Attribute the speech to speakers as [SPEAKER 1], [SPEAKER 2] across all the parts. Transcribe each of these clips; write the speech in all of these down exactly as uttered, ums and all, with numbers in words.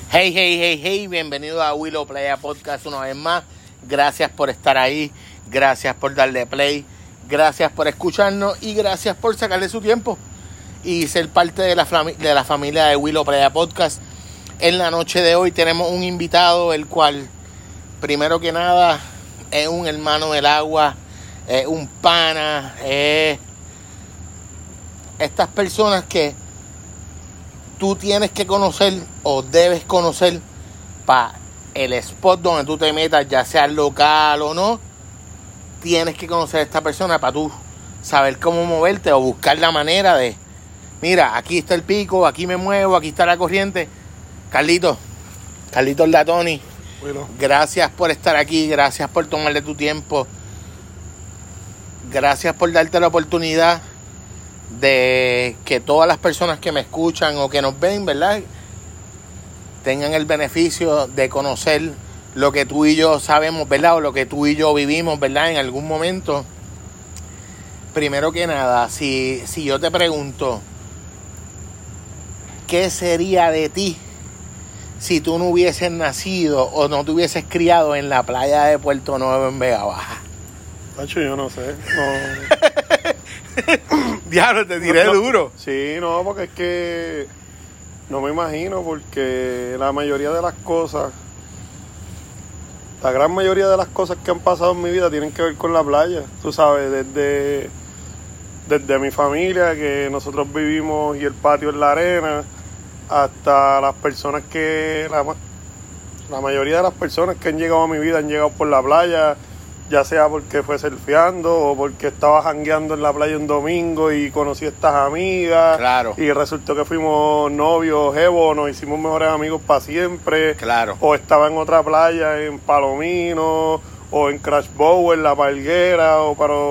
[SPEAKER 1] Hey, hey, hey, hey, bienvenido a Willow Playa Podcast una vez más. Gracias por estar ahí, gracias por darle play, gracias por escucharnos y gracias por sacarle su tiempo y ser parte de la, fami- de la familia de Willow Playa Podcast. En la noche de hoy tenemos un invitado, el cual, primero que nada, es un hermano del agua, es un pana, es estas personas que tú tienes que conocer o debes conocer para el spot donde tú te metas, ya sea local o no. Tienes que conocer a esta persona para tú saber cómo moverte o buscar la manera de, mira, aquí está el pico, aquí me muevo, aquí está la corriente. Carlitos, Carlitos Latoni, bueno. Gracias por estar aquí, gracias por tomarle tu tiempo, gracias por darte la oportunidad de que todas las personas que me escuchan o que nos ven, ¿verdad?, tengan el beneficio de conocer lo que tú y yo sabemos, ¿verdad?, o lo que tú y yo vivimos, ¿verdad?, en algún momento. Primero que nada, si, si yo te pregunto, ¿qué sería de ti si tú no hubieses nacido o no te hubieses criado en la playa de Puerto Nuevo en Vega Baja?
[SPEAKER 2] Tacho, yo no sé, no...
[SPEAKER 1] Diablo, te tiré
[SPEAKER 2] no, no,
[SPEAKER 1] duro.
[SPEAKER 2] Sí, no, porque es que no me imagino, porque la mayoría de las cosas, la gran mayoría de las cosas que han pasado en mi vida tienen que ver con la playa. Tú sabes, desde, desde mi familia, que nosotros vivimos y el patio en la arena, hasta las personas que, la, la mayoría de las personas que han llegado a mi vida han llegado por la playa, ya sea porque fue surfeando o porque estaba jangueando en la playa un domingo y conocí a estas amigas.
[SPEAKER 1] Claro.
[SPEAKER 2] Y resultó que fuimos novios, jevos, nos hicimos mejores amigos para siempre.
[SPEAKER 1] Claro.
[SPEAKER 2] O estaba en otra playa, en Palomino, o en Crash Bow, en La Palguera, o para...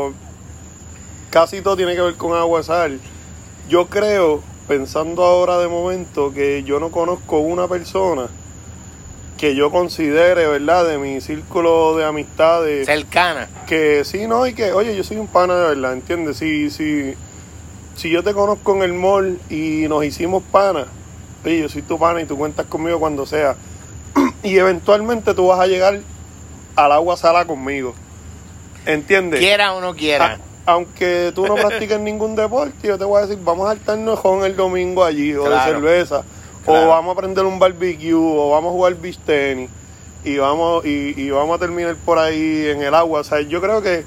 [SPEAKER 2] Casi todo tiene que ver con agua de sal. Yo creo, pensando ahora de momento, que yo no conozco una persona que yo considere, ¿verdad?, de mi círculo de amistades
[SPEAKER 1] cercana,
[SPEAKER 2] que sí, no, y que, oye, yo soy un pana de verdad, ¿entiendes? Si, si, si yo te conozco en el mall y nos hicimos pana, oye, yo soy tu pana y tú cuentas conmigo cuando sea, y eventualmente tú vas a llegar al agua salada conmigo, ¿entiendes?
[SPEAKER 1] Quiera o no quiera.
[SPEAKER 2] A, aunque tú no practiques ningún deporte, yo te voy a decir, vamos a saltarnos con el domingo allí, o
[SPEAKER 1] claro.
[SPEAKER 2] de cerveza. Claro. O vamos a prender un barbecue, o vamos a jugar beach tenis, y vamos, y, y vamos a terminar por ahí en el agua. O sea, yo creo que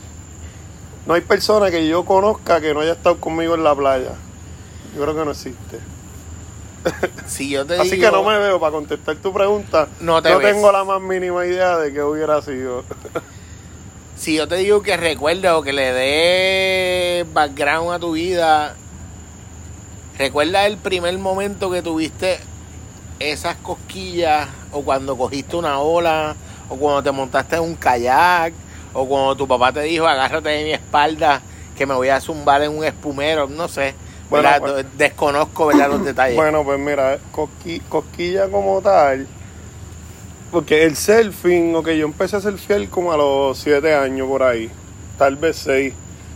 [SPEAKER 2] no hay persona que yo conozca que no haya estado conmigo en la playa. Yo creo que no existe.
[SPEAKER 1] Si yo te
[SPEAKER 2] Así
[SPEAKER 1] digo,
[SPEAKER 2] que no me veo, para contestar tu pregunta,
[SPEAKER 1] no, te
[SPEAKER 2] no
[SPEAKER 1] ves.
[SPEAKER 2] tengo la más mínima idea de qué hubiera sido.
[SPEAKER 1] Si yo te digo que recuerdes o que le dé background a tu vida, ¿recuerdas el primer momento que tuviste esas cosquillas? O cuando cogiste una ola, o cuando te montaste en un kayak, o cuando tu papá te dijo, agárrate de mi espalda, que me voy a zumbar en un espumero, no sé. Bueno, pues, desconozco, ¿verdad?, los detalles.
[SPEAKER 2] Bueno, pues mira, cosqui, cosquilla como tal, porque el surfing, ok, yo empecé a surfear como a los siete años por ahí, tal vez seis,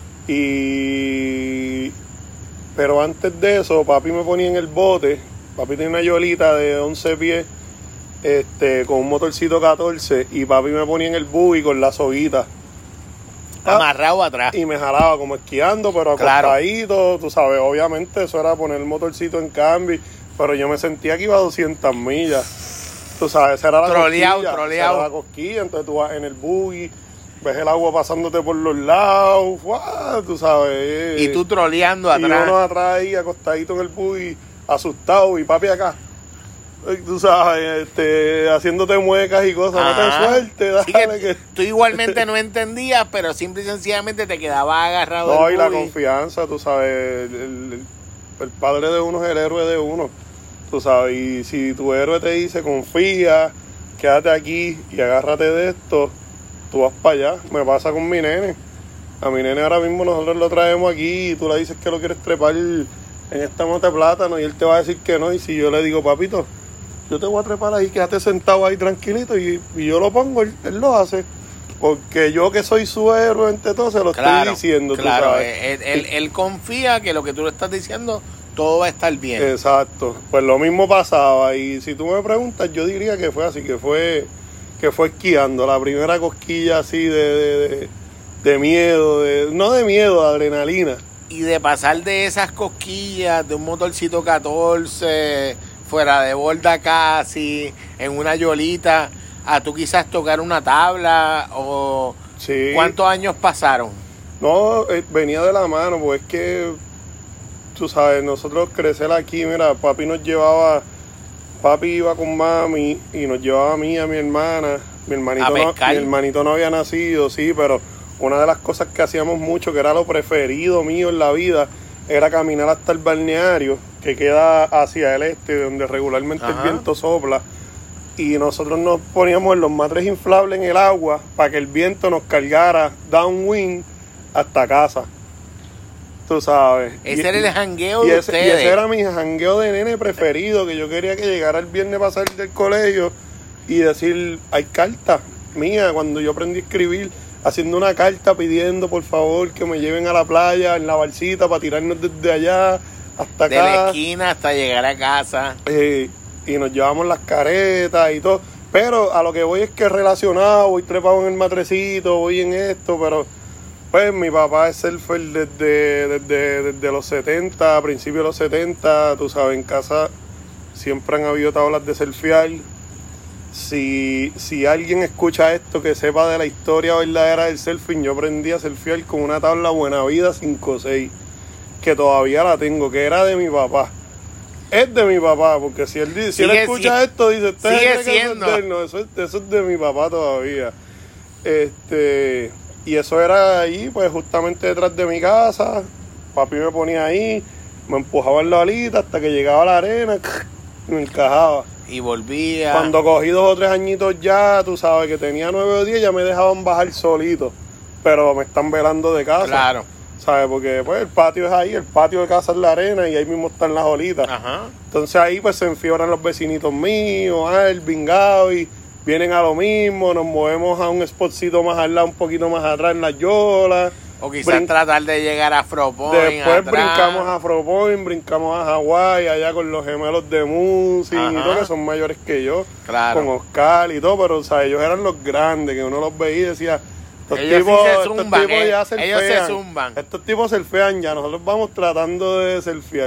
[SPEAKER 2] y... Pero antes de eso, papi me ponía en el bote. Papi tenía una yolita de once pies, este, con un motorcito catorce, y papi me ponía en el buggy con la soguita.
[SPEAKER 1] Amarrado atrás.
[SPEAKER 2] Y me jalaba como esquiando, pero acostadito, claro. Tú sabes, obviamente eso era poner el motorcito en cambio, pero yo me sentía que iba a doscientas millas. Tú sabes, esa era la
[SPEAKER 1] troleado,
[SPEAKER 2] cosquilla.
[SPEAKER 1] troleado.
[SPEAKER 2] Esa era la cosquilla, entonces tú vas en el buggy, ves el agua pasándote por los lados, ¡guau! Tú sabes.
[SPEAKER 1] Y tú troleando atrás.
[SPEAKER 2] Y uno atrás ahí, acostadito en el buggy, asustado, y papi acá. Tú sabes, este, haciéndote muecas y cosas, no te sueltes, dale.
[SPEAKER 1] Sí que
[SPEAKER 2] que...
[SPEAKER 1] Tú igualmente no entendías, pero simple y sencillamente te quedabas agarrado.
[SPEAKER 2] No, y la confianza, tú sabes, el, el, el padre de uno es el héroe de uno, tú sabes, y si tu héroe te dice, confía, quédate aquí y agárrate de esto, tú vas para allá. Me pasa con mi nene. A mi nene ahora mismo nosotros lo traemos aquí y tú le dices que lo quieres trepar en esta mota de plátano y él te va a decir que no. Y si yo le digo, papito, yo te voy a trepar ahí, quédate sentado ahí tranquilito, y, y yo lo pongo, él, él lo hace. Porque yo que soy su héroe ante todo se lo claro, estoy diciendo,
[SPEAKER 1] claro,
[SPEAKER 2] tú sabes.
[SPEAKER 1] Él, él, él confía que lo que tú le estás diciendo todo va a estar bien.
[SPEAKER 2] Exacto, pues lo mismo pasaba y si tú me preguntas yo diría que fue así, que fue que fue esquiando, la primera cosquilla así de, de, de, de miedo, de, no de miedo, de adrenalina.
[SPEAKER 1] Y de pasar de esas cosquillas, de un motorcito catorce, fuera de borda casi, en una yolita, a tú quizás tocar una tabla o...
[SPEAKER 2] Sí.
[SPEAKER 1] ¿Cuántos años pasaron?
[SPEAKER 2] No, eh, venía de la mano, pues es que, tú sabes, nosotros crecer aquí, mira, papi nos llevaba, papi iba con mami y nos llevaba a mí y a mi hermana, mi hermanito, no, mi hermanito no había nacido, sí, pero una de las cosas que hacíamos mucho, que era lo preferido mío en la vida, era caminar hasta el balneario, que queda hacia el este, donde regularmente Ajá. el viento sopla, y nosotros nos poníamos en los matres inflables en el agua para que el viento nos cargara downwind hasta casa. Tú sabes.
[SPEAKER 1] Ese
[SPEAKER 2] y,
[SPEAKER 1] era el jangueo
[SPEAKER 2] y
[SPEAKER 1] de
[SPEAKER 2] ese,
[SPEAKER 1] ustedes.
[SPEAKER 2] Y ese era mi jangueo de nene preferido, que yo quería que llegara el viernes para salir del colegio y decir, hay carta mía, cuando yo aprendí a escribir, haciendo una carta pidiendo por favor que me lleven a la playa en la balsita para tirarnos desde allá hasta acá.
[SPEAKER 1] De la esquina hasta llegar a casa.
[SPEAKER 2] Eh, y nos llevamos las caretas y todo. Pero a lo que voy es que relacionado, voy trepado en el matrecito, voy en esto, pero pues mi papá es surfer desde, desde, desde los setenta, a principios de los setenta, tú sabes, en casa siempre han habido tablas de surfear. Si, si alguien escucha esto que sepa de la historia verdadera del surfing, yo aprendí a surfear con una tabla Buena Vida cinco seis, que todavía la tengo, que era de mi papá. Es de mi papá, porque si él, dice, si él escucha si, esto, dice, usted
[SPEAKER 1] sigue siendo.
[SPEAKER 2] Eso es, no, eso, es, eso es de mi papá todavía. Este, y eso era ahí, pues justamente detrás de mi casa. Papi me ponía ahí, me empujaba en la alita hasta que llegaba a la arena y me encajaba.
[SPEAKER 1] Y volvía.
[SPEAKER 2] Cuando cogí dos o tres añitos ya, tú sabes que tenía nueve o diez, ya me dejaban bajar solito. Pero me están velando de casa.
[SPEAKER 1] Claro.
[SPEAKER 2] ¿Sabes? Porque pues el patio es ahí, el patio de casa es la arena y ahí mismo están las olitas.
[SPEAKER 1] Ajá.
[SPEAKER 2] Entonces ahí pues se enfiebran los vecinitos míos, Alvin, Gaby, vienen a lo mismo, nos movemos a un spotcito más al lado, un poquito más atrás en las yolas.
[SPEAKER 1] O quizás Brin- tratar de llegar a Afropoint.
[SPEAKER 2] Después
[SPEAKER 1] atrás.
[SPEAKER 2] brincamos a Afropoint, brincamos a Hawái, allá con los gemelos de Musi y todo, que son mayores que yo.
[SPEAKER 1] Claro.
[SPEAKER 2] Con Oscar y todo, pero o sea, ellos eran los grandes, que uno los veía y decía... Estos
[SPEAKER 1] ellos
[SPEAKER 2] tipos,
[SPEAKER 1] sí se
[SPEAKER 2] estos
[SPEAKER 1] zumban,
[SPEAKER 2] tipos
[SPEAKER 1] eh.
[SPEAKER 2] ya surfean.
[SPEAKER 1] Ellos se zumban.
[SPEAKER 2] Estos tipos surfean ya, nosotros vamos tratando de surfear.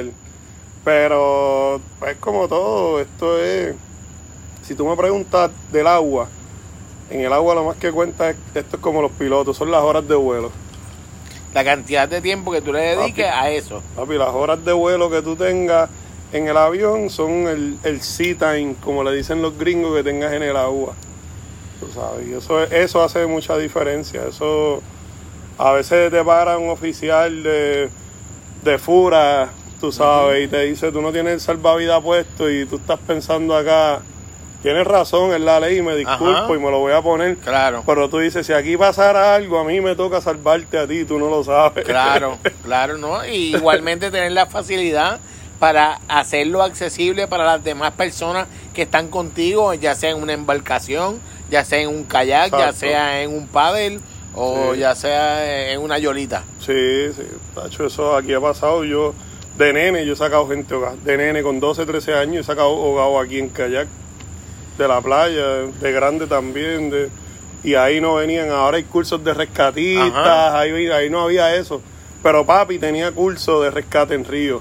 [SPEAKER 2] Pero es como todo, esto es... Si tú me preguntas del agua, en el agua lo más que cuenta es, esto es como los pilotos, son las horas de vuelo.
[SPEAKER 1] La cantidad de tiempo que tú le dediques
[SPEAKER 2] papi,
[SPEAKER 1] a eso.
[SPEAKER 2] Papi, las horas de vuelo que tú tengas en el avión son el, el sea time, como le dicen los gringos, que tengas en el agua. Tú sabes, y eso, eso hace mucha diferencia. Eso a veces te para un oficial de, de fura, tú sabes, uh-huh. y te dice, tú no tienes el salvavidas puesto y tú estás pensando acá, tienes razón, es la ley, me disculpo Ajá. y me lo voy a poner.
[SPEAKER 1] Claro.
[SPEAKER 2] Pero tú dices, si aquí pasara algo, a mí me toca salvarte a ti, tú no lo sabes.
[SPEAKER 1] Claro, claro, ¿no? Y igualmente tener la facilidad para hacerlo accesible para las demás personas que están contigo, ya sea en una embarcación, ya sea en un kayak, Exacto. ya sea en un paddle o sí. ya sea en una yolita.
[SPEAKER 2] Sí, sí, tacho, eso aquí ha pasado. Yo, de nene, yo he sacado gente ahogada. De nene, con doce, trece años, he sacado ahogado aquí en kayak, de la playa, de grande también. De, y ahí no venían, ahora hay cursos de rescatistas, ahí, ahí no había eso. Pero papi tenía curso de rescate en río.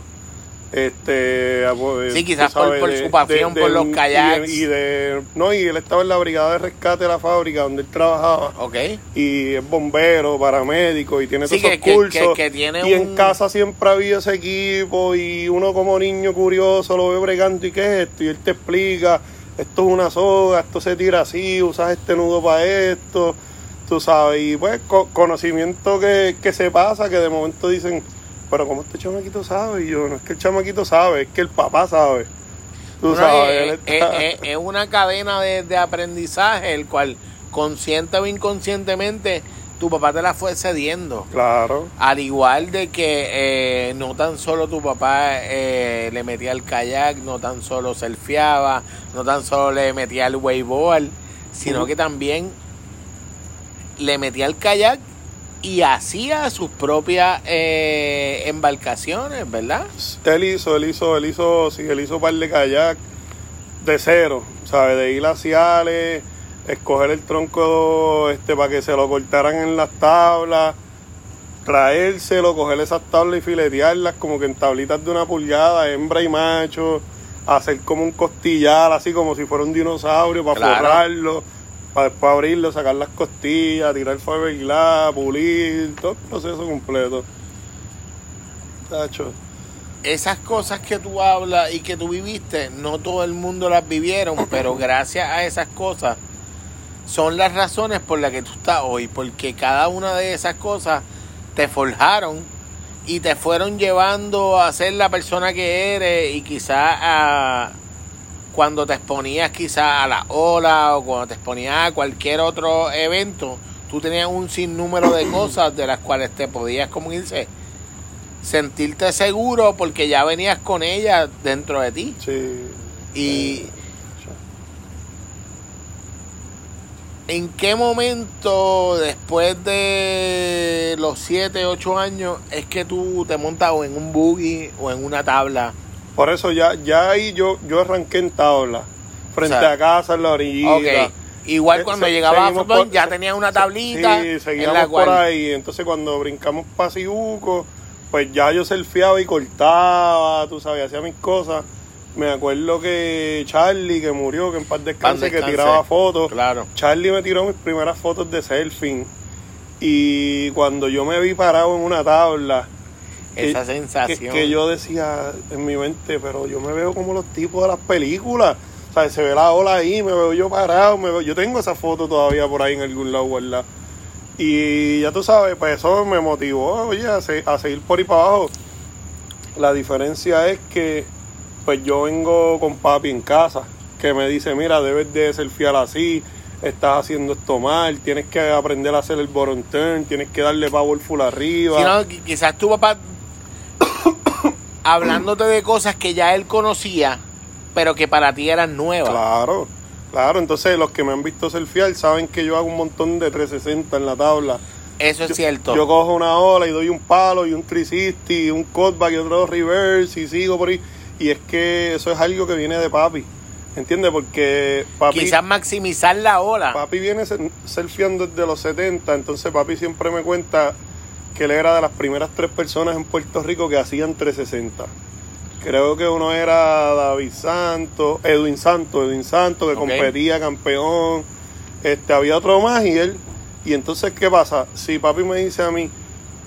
[SPEAKER 2] Este,
[SPEAKER 1] sí, quizás sabes, por, por su pasión de, de, por los kayaks.
[SPEAKER 2] Y, y de, no, y él estaba en la brigada de rescate de la fábrica donde él trabajaba.
[SPEAKER 1] Okay.
[SPEAKER 2] Y es bombero, paramédico y tiene
[SPEAKER 1] sí,
[SPEAKER 2] todos
[SPEAKER 1] que,
[SPEAKER 2] esos cursos.
[SPEAKER 1] Que, que, que tiene
[SPEAKER 2] y
[SPEAKER 1] un...
[SPEAKER 2] en casa siempre había ese equipo y uno como niño curioso lo ve bregando y qué es esto. Y él te explica, esto es una soga, esto se tira así, usas este nudo para esto, tú sabes. Y pues co- conocimiento que, que se pasa, que de momento dicen... Pero como este chamaquito sabe, y yo, no es que el chamaquito sabe, es que el papá sabe. Tú
[SPEAKER 1] no,
[SPEAKER 2] sabes.
[SPEAKER 1] Es, está... es, es, es una cadena de, de aprendizaje, el cual, consciente o inconscientemente, tu papá te la fue cediendo.
[SPEAKER 2] Claro.
[SPEAKER 1] Al igual de que eh, no tan solo tu papá eh, le metía el kayak, no tan solo surfeaba, no tan solo le metía el wakeboard, sino uh-huh. que también le metía el kayak y hacía sus propias eh, embarcaciones, ¿verdad?
[SPEAKER 2] Él hizo, él hizo, él hizo, sí, él hizo un par de kayak de cero, ¿sabes? De ir hacia Ale, escoger el tronco este para que se lo cortaran en las tablas, traérselo, coger esas tablas y filetearlas como que en tablitas de una pulgada, hembra y macho, hacer como un costillar, así como si fuera un dinosaurio, para
[SPEAKER 1] claro.
[SPEAKER 2] forrarlo, para después abrirlo, sacar las costillas, tirar fiberglass, pulir, todo el proceso completo. Tacho.
[SPEAKER 1] Esas cosas que tú hablas y que tú viviste, no todo el mundo las vivieron, pero gracias a esas cosas son las razones por las que tú estás hoy, porque cada una de esas cosas te forjaron y te fueron llevando a ser la persona que eres, y quizás a, cuando te exponías quizás a la ola o cuando te exponías a cualquier otro evento, tú tenías un sinnúmero de cosas de las cuales te podías, como dice, sentirte seguro porque ya venías con ella dentro de ti.
[SPEAKER 2] Sí.
[SPEAKER 1] Y ¿en qué momento después de los siete, ocho años es que tú te montas o en un buggy o en una tabla?
[SPEAKER 2] Por eso ya, ya ahí yo, yo arranqué en tabla, frente, o sea, a casa, en la orillita.
[SPEAKER 1] Okay. Igual cuando eh, llegaba a fútbol ya tenía una tablita.
[SPEAKER 2] Sí, seguíamos
[SPEAKER 1] en la
[SPEAKER 2] por
[SPEAKER 1] cual...
[SPEAKER 2] ahí. Entonces cuando brincamos para Cibuco, pues ya yo surfeaba y cortaba, tú sabes, hacía mis cosas. Me acuerdo que Charlie, que murió, que en paz descanse, que tiraba fotos.
[SPEAKER 1] Claro.
[SPEAKER 2] Charlie me tiró mis primeras fotos de surfing. Y cuando yo me vi parado en una tabla,
[SPEAKER 1] esa
[SPEAKER 2] que,
[SPEAKER 1] sensación.
[SPEAKER 2] Que, que yo decía en mi mente, pero yo me veo como los tipos de las películas. O sea, se ve la ola ahí, me veo yo parado, me veo, yo tengo esa foto todavía por ahí en algún lado, ¿verdad? Y ya tú sabes, pues eso me motivó, oye, a, se, a seguir por ahí para abajo. La diferencia es que pues yo vengo con papi en casa, que me dice, mira, debes de surfear así, estás haciendo esto mal, tienes que aprender a hacer el bottom turn, tienes que darle powerful arriba.
[SPEAKER 1] Si no, quizás tu papá hablándote de cosas que ya él conocía, pero que para ti eran nuevas.
[SPEAKER 2] Claro, claro, entonces los que me han visto surfear saben que yo hago un montón de trescientos sesenta en la tabla.
[SPEAKER 1] Eso es
[SPEAKER 2] yo,
[SPEAKER 1] cierto.
[SPEAKER 2] Yo cojo una ola y doy un palo y un trescientos sesenta, un cutback y otro reverse y sigo por ahí. Y es que eso es algo que viene de papi, ¿entiendes? Porque papi...
[SPEAKER 1] Quizás maximizar la ola.
[SPEAKER 2] Papi viene surfeando desde los setenta, entonces papi siempre me cuenta que él era de las primeras tres personas en Puerto Rico que hacían trescientos sesenta. Creo que uno era David Santos, Edwin Santos, Edwin Santos, que okay. competía, campeón. Este, había otro más y él... Y entonces, ¿qué pasa? Si papi me dice a mí,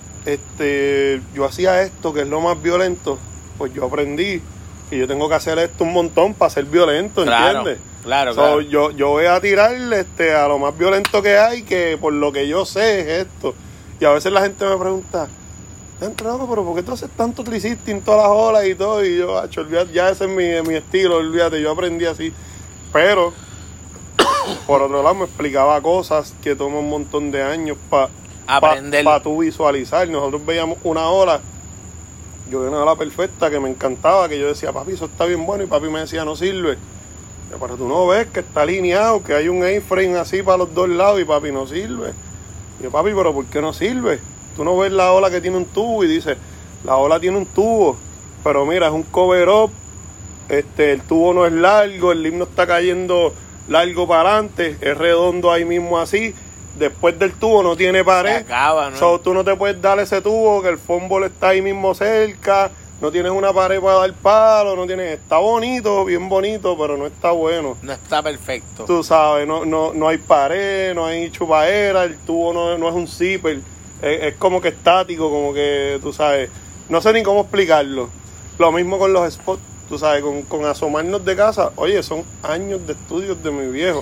[SPEAKER 2] este, yo hacía esto, que es lo más violento, pues yo aprendí que yo tengo que hacer esto un montón para ser violento,
[SPEAKER 1] claro,
[SPEAKER 2] ¿entiendes?
[SPEAKER 1] Claro,
[SPEAKER 2] so,
[SPEAKER 1] claro.
[SPEAKER 2] Yo, yo voy a tirar este, a lo más violento que hay, que por lo que yo sé es esto. Y a veces la gente me pregunta, loco, pero ¿por qué tú haces tanto trescientos en todas las olas y todo? Y yo, acho, olvídate, ya ese es mi, mi estilo, olvídate, yo aprendí así. Pero, por otro lado, me explicaba cosas que toma un montón de años para
[SPEAKER 1] aprender,
[SPEAKER 2] para pa tú visualizar. Nosotros veíamos una ola, yo vi una ola perfecta que me encantaba, que yo decía, papi, eso está bien bueno, y papi me decía, no sirve. Yo, pero tú no ves que está alineado, que hay un A-frame así para los dos lados, y papi, no sirve. Y yo, papi, pero ¿por qué no sirve? Tú no ves la ola que tiene un tubo, y dice, la ola tiene un tubo, pero mira, es un cover-up, este, el tubo no es largo, el limno está cayendo largo para adelante, es redondo ahí mismo así. Después del tubo no tiene pared.
[SPEAKER 1] Se acaba, ¿no?
[SPEAKER 2] So, tú no te puedes dar ese tubo, que el fútbol está ahí mismo cerca. No tienes una pared para dar palo. No tienes, está bonito, bien bonito, pero no está bueno.
[SPEAKER 1] No está perfecto.
[SPEAKER 2] Tú sabes, no, no, no hay pared, no hay chupadera. El tubo no, no es un zipper. Es, es como que estático, como que, tú sabes. No sé ni cómo explicarlo. Lo mismo con los spots, tú sabes, con, con asomarnos de casa. Oye, son años de estudios de mi viejo.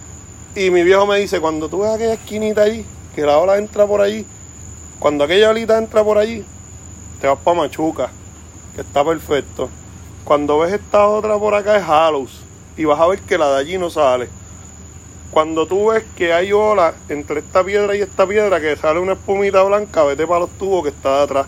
[SPEAKER 2] Y mi viejo me dice, cuando tú ves aquella esquinita allí, que la ola entra por allí, cuando aquella olita entra por allí, te vas para Machuca, que está perfecto. Cuando ves esta otra por acá es Hallows, y vas a ver que la de allí no sale. Cuando tú ves que hay ola entre esta piedra y esta piedra, que sale una espumita blanca, vete para los tubos que está de atrás.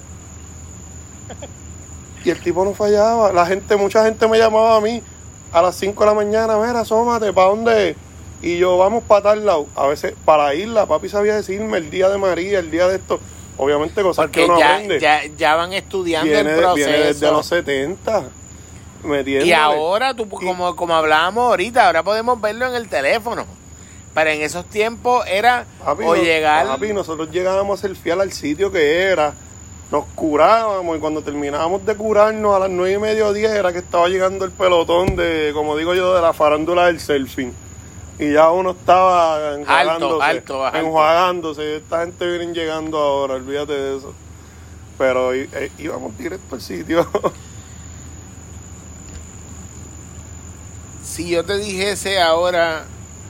[SPEAKER 2] Y el tipo no fallaba. La gente, mucha gente me llamaba a mí a las cinco de la mañana, mira, asómate, ¿para dónde? Y yo, vamos para tal lado. A veces, para la isla, papi sabía decirme el día de María, el día de esto. Obviamente cosas
[SPEAKER 1] Porque
[SPEAKER 2] que uno
[SPEAKER 1] ya,
[SPEAKER 2] aprende.
[SPEAKER 1] ya, ya van estudiando
[SPEAKER 2] Viene,
[SPEAKER 1] el proceso.
[SPEAKER 2] viene desde los setenta. ¿Me entiendes?
[SPEAKER 1] Y ahora, tú, como, como hablábamos ahorita, ahora podemos verlo en el teléfono. Pero en esos tiempos era
[SPEAKER 2] Papi,
[SPEAKER 1] o
[SPEAKER 2] no-
[SPEAKER 1] llegar...
[SPEAKER 2] Papi, nosotros llegábamos a ser fiel al sitio que era. Nos curábamos y cuando terminábamos de curarnos a las nueve y media o diez era que estaba llegando el pelotón de, como digo yo, de la farándula del surfing. Y ya uno estaba enjuagándose,
[SPEAKER 1] alto, alto.
[SPEAKER 2] enjuagándose. Esta gente viene llegando ahora, olvídate de eso. Pero í- eh, íbamos directo al sitio.
[SPEAKER 1] Si yo te dijese ahora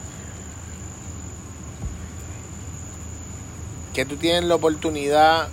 [SPEAKER 1] que tú tienes la oportunidad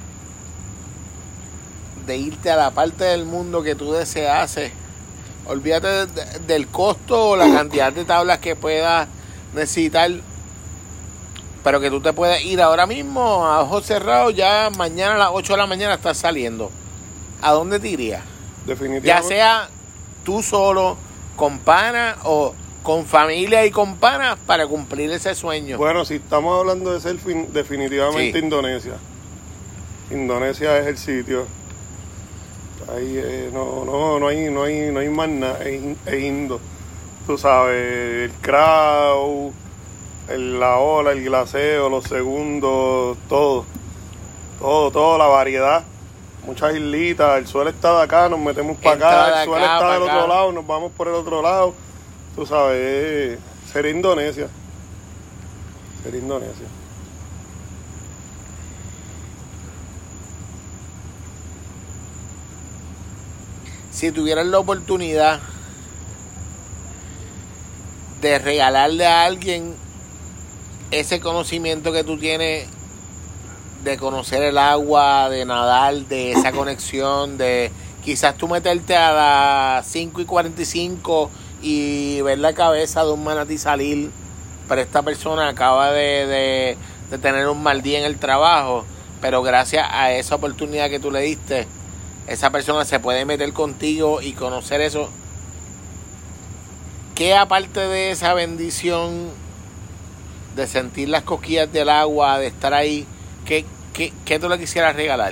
[SPEAKER 1] de irte a la parte del mundo que tú deseases, olvídate de- de- del costo o la cantidad de tablas que puedas necesitar, pero que tú te puedas ir ahora mismo a ojos cerrados, ya mañana a las ocho de la mañana estás saliendo. ¿A dónde te irías? Ya
[SPEAKER 2] Definitivamente.
[SPEAKER 1] sea tú solo, con pana o con familia y con panas para cumplir ese sueño.
[SPEAKER 2] Bueno, si estamos hablando de surfing, definitivamente
[SPEAKER 1] Sí.
[SPEAKER 2] Indonesia. Indonesia es el sitio. Ahí eh, no, no, no hay, no hay, no hay más nada, es, in- es indo. Tú sabes, el crowd, el- la ola, el glaseo, los segundos, todo. Todo, todo, la variedad. Muchas islitas, el suelo está de acá, nos metemos para
[SPEAKER 1] Entrada
[SPEAKER 2] acá,
[SPEAKER 1] de
[SPEAKER 2] el suelo
[SPEAKER 1] acá,
[SPEAKER 2] está
[SPEAKER 1] pa'
[SPEAKER 2] del
[SPEAKER 1] acá.
[SPEAKER 2] otro lado, nos vamos por el otro lado. Tú sabes, eh, sería Indonesia. Sería Indonesia.
[SPEAKER 1] Si tuvieras la oportunidad de regalarle a alguien ese conocimiento que tú tienes de conocer el agua, de nadar, de esa conexión, de quizás tú meterte a las cinco y cuarenta y cinco y ver la cabeza de un manatí salir, pero esta persona acaba de, de, de tener un mal día en el trabajo, pero gracias a esa oportunidad que tú le diste, esa persona se puede meter contigo y conocer eso. ¿Qué aparte de esa bendición de sentir las cosquillas del agua, de estar ahí, qué, qué, qué tú le quisieras regalar?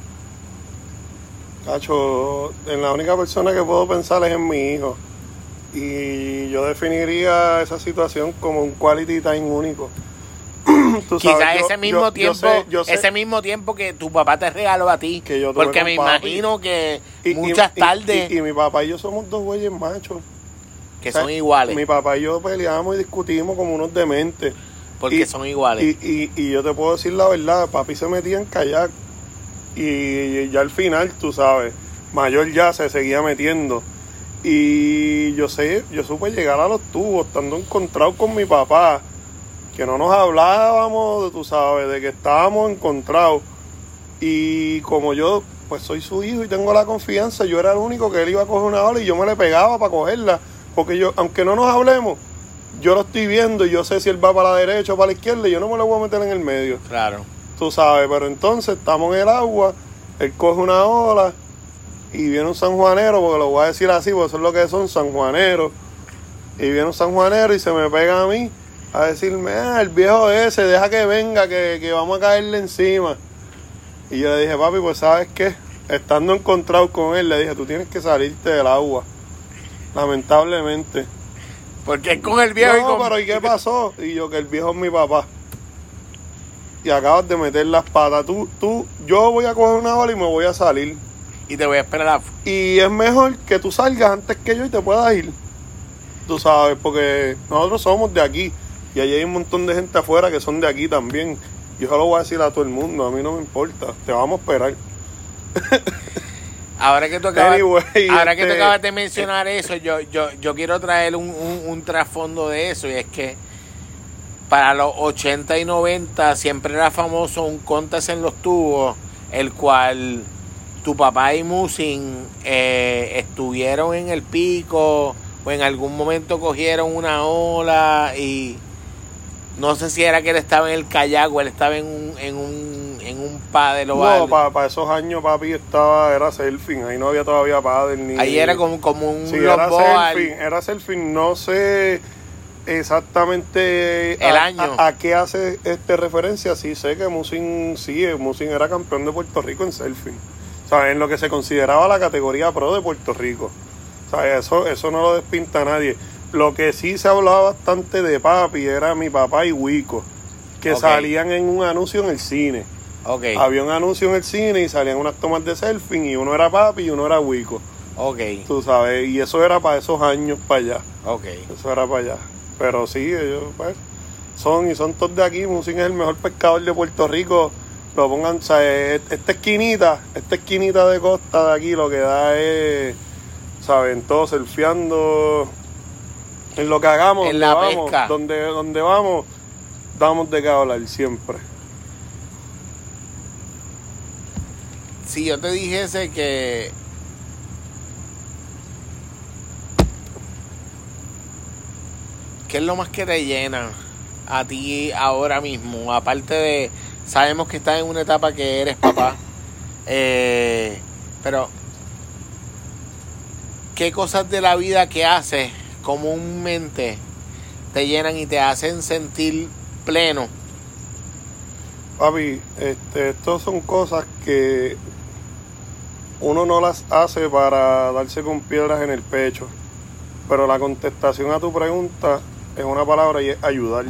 [SPEAKER 2] Cacho, en la única persona que puedo pensar es en mi hijo. Y yo definiría esa situación como un quality time único. Tú
[SPEAKER 1] Quizás
[SPEAKER 2] sabes, yo-
[SPEAKER 1] ese mismo
[SPEAKER 2] yo- yo
[SPEAKER 1] tiempo,
[SPEAKER 2] sé- yo sé
[SPEAKER 1] ese mismo tiempo que tu papá te regaló a ti,
[SPEAKER 2] Que yo tuve
[SPEAKER 1] porque
[SPEAKER 2] con
[SPEAKER 1] me
[SPEAKER 2] papi.
[SPEAKER 1] imagino que
[SPEAKER 2] y- y-
[SPEAKER 1] muchas
[SPEAKER 2] y-
[SPEAKER 1] tardes
[SPEAKER 2] Y, y mi papá y yo somos dos güeyes machos.
[SPEAKER 1] que
[SPEAKER 2] O sea,
[SPEAKER 1] son iguales,
[SPEAKER 2] Mi papá y yo peleamos y discutimos como unos dementes.
[SPEAKER 1] porque
[SPEAKER 2] y-
[SPEAKER 1] son iguales.
[SPEAKER 2] Y, y, y yo te puedo decir la verdad, papi se metía en kayak y ya al final, tú sabes, mayor ya se seguía metiendo. Y yo sé, yo supe llegar a los tubos, estando encontrado con mi papá, que no nos hablábamos, tú sabes, de que estábamos encontrados. Y como yo, pues soy su hijo y tengo la confianza, yo era el único que él iba a coger una ola y yo me le pegaba para cogerla. Porque yo, aunque no nos hablemos, yo lo estoy viendo y yo sé si él va para la derecha o para la izquierda y yo no me lo voy a meter en el medio.
[SPEAKER 1] Claro.
[SPEAKER 2] Tú sabes, pero entonces estamos en el agua, él coge una ola y viene un sanjuanero, porque lo voy a decir así, porque eso es lo que son, sanjuaneros. Y viene un sanjuanero y se me pega a mí a decirme, ah, el viejo ese, deja que venga, que, que vamos a caerle encima. Y yo le dije, papi, pues ¿sabes qué? Estando encontrado con él, le dije, tú tienes que salirte del agua. Lamentablemente.
[SPEAKER 1] Porque es con el viejo y
[SPEAKER 2] No,
[SPEAKER 1] con...
[SPEAKER 2] pero ¿y qué pasó? Y yo, que el viejo es mi papá. Y acabas de meter las patas. Tú, tú, yo voy a coger una ola y me voy a salir.
[SPEAKER 1] Y te voy a esperar a...
[SPEAKER 2] Y es mejor que tú salgas antes que yo y te puedas ir. Tú sabes, porque nosotros somos de aquí. Y allí hay un montón de gente afuera que son de aquí también. Yo se lo voy a decir a todo el mundo, a mí no me importa. Te vamos a esperar.
[SPEAKER 1] Ahora que tú acabas,
[SPEAKER 2] Anyway,
[SPEAKER 1] ahora que tú
[SPEAKER 2] este-
[SPEAKER 1] acabas de mencionar eso, yo, yo, yo quiero traer un, un, un trasfondo de eso, y es que para los ochenta y noventa siempre era famoso un contest en los tubos, el cual tu papá y Musin eh, estuvieron en el pico o en algún momento cogieron una ola y no sé si era que él estaba en el kayak o él estaba en un, en un, en un paddle o
[SPEAKER 2] No,
[SPEAKER 1] algo.
[SPEAKER 2] para esos años, papi, estaba, era surfing. Ahí no había todavía paddle ni...
[SPEAKER 1] Ahí era como, como un
[SPEAKER 2] Sí, era
[SPEAKER 1] longboard.
[SPEAKER 2] surfing, era surfing, no sé exactamente
[SPEAKER 1] el
[SPEAKER 2] a,
[SPEAKER 1] año.
[SPEAKER 2] A, a qué hace este referencia. Sí sé que Musin, sí, Musin era campeón de Puerto Rico en surfing. O sea, en lo que se consideraba la categoría pro de Puerto Rico. O sea, eso, eso no lo despinta nadie. Lo que sí se hablaba bastante de papi era mi papá y Wico, que okay. salían en un anuncio en el cine.
[SPEAKER 1] Okay.
[SPEAKER 2] Había un anuncio en el cine y salían unas tomas de surfing y uno era papi y uno era Wico.
[SPEAKER 1] Okay.
[SPEAKER 2] Tú sabes, y eso era para esos años para allá.
[SPEAKER 1] Okay.
[SPEAKER 2] Eso era para allá. Pero sí, ellos pues, son y son todos de aquí. Musin es el mejor pescador de Puerto Rico. Lo pongan, o sea, esta esquinita, esta esquinita de costa de aquí lo que da es, ¿saben? Todos surfeando. En lo que hagamos,
[SPEAKER 1] en
[SPEAKER 2] donde
[SPEAKER 1] la
[SPEAKER 2] vamos,
[SPEAKER 1] pesca.
[SPEAKER 2] Donde, donde vamos, damos de qué hablar siempre.
[SPEAKER 1] Si yo te dijese que ¿qué es lo más que te llena a ti ahora mismo? Aparte de, sabemos que estás en una etapa que eres papá, eh, pero ¿qué cosas de la vida que haces comúnmente te llenan y te hacen sentir pleno?
[SPEAKER 2] Papi, este, estos son cosas que uno no las hace para darse con piedras en el pecho, pero la contestación a tu pregunta es una palabra y es ayudar.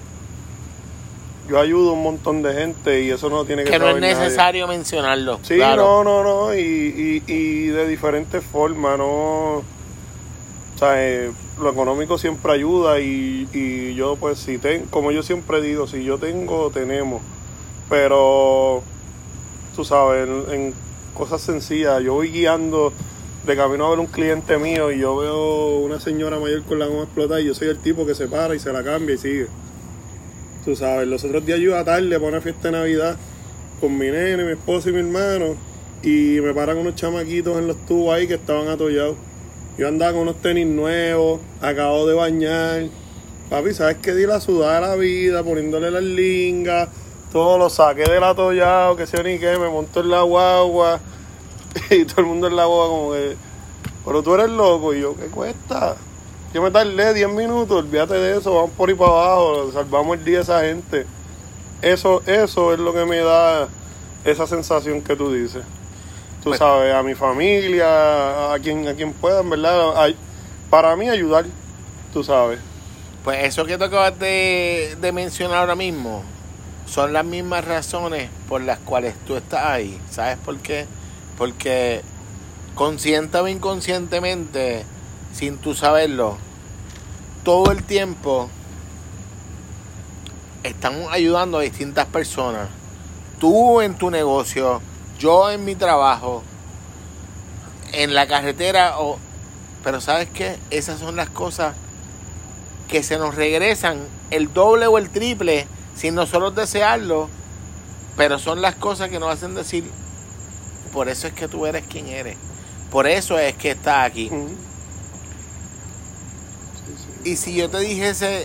[SPEAKER 2] Yo ayudo a un montón de gente y eso no tiene que
[SPEAKER 1] que no es
[SPEAKER 2] saber
[SPEAKER 1] necesario
[SPEAKER 2] nadie.
[SPEAKER 1] mencionarlo.
[SPEAKER 2] Sí,
[SPEAKER 1] claro.
[SPEAKER 2] no, no, no, y, y, y de diferentes formas, no. O sea, eh, lo económico siempre ayuda y, y yo pues si tengo, como yo siempre digo, si yo tengo, tenemos. Pero, tú sabes, en, en cosas sencillas, yo voy guiando de camino a ver un cliente mío y yo veo una señora mayor con la goma explotada y yo soy el tipo que se para y se la cambia y sigue. Tú sabes, los otros días yo iba tarde para una fiesta de Navidad con mi nene, mi esposa y mi hermano y me paran unos chamaquitos en los tubos ahí que estaban atollados. Yo andaba con unos tenis nuevos, acabo de bañar. Papi, ¿sabes qué? Di la sudada de la vida, poniéndole las lingas, todo lo saqué del atollado, que sé ni qué, me monto en la guagua y todo el mundo en la guagua como que, pero tú eres loco. Y yo, ¿qué cuesta? Yo me tardé diez minutos, olvídate de eso, vamos por ahí para abajo, salvamos el día a esa gente. Eso, eso es lo que me da esa sensación que tú dices. Tú pues, sabes, a mi familia, a quien, a quien pueda, en verdad, a, para mí ayudar, tú sabes.
[SPEAKER 1] Pues eso que tú acabas de, de mencionar ahora mismo son las mismas razones por las cuales tú estás ahí. ¿Sabes por qué? Porque consciente o inconscientemente, sin tú saberlo, todo el tiempo estamos ayudando a distintas personas. Tú en tu negocio, yo en mi trabajo, en la carretera, o, pero ¿sabes qué? Esas son las cosas que se nos regresan el doble o el triple sin nosotros desearlo, pero son las cosas que nos hacen decir, por eso es que tú eres quien eres, por eso es que estás aquí. Uh-huh. Sí, sí. Y si yo te dijese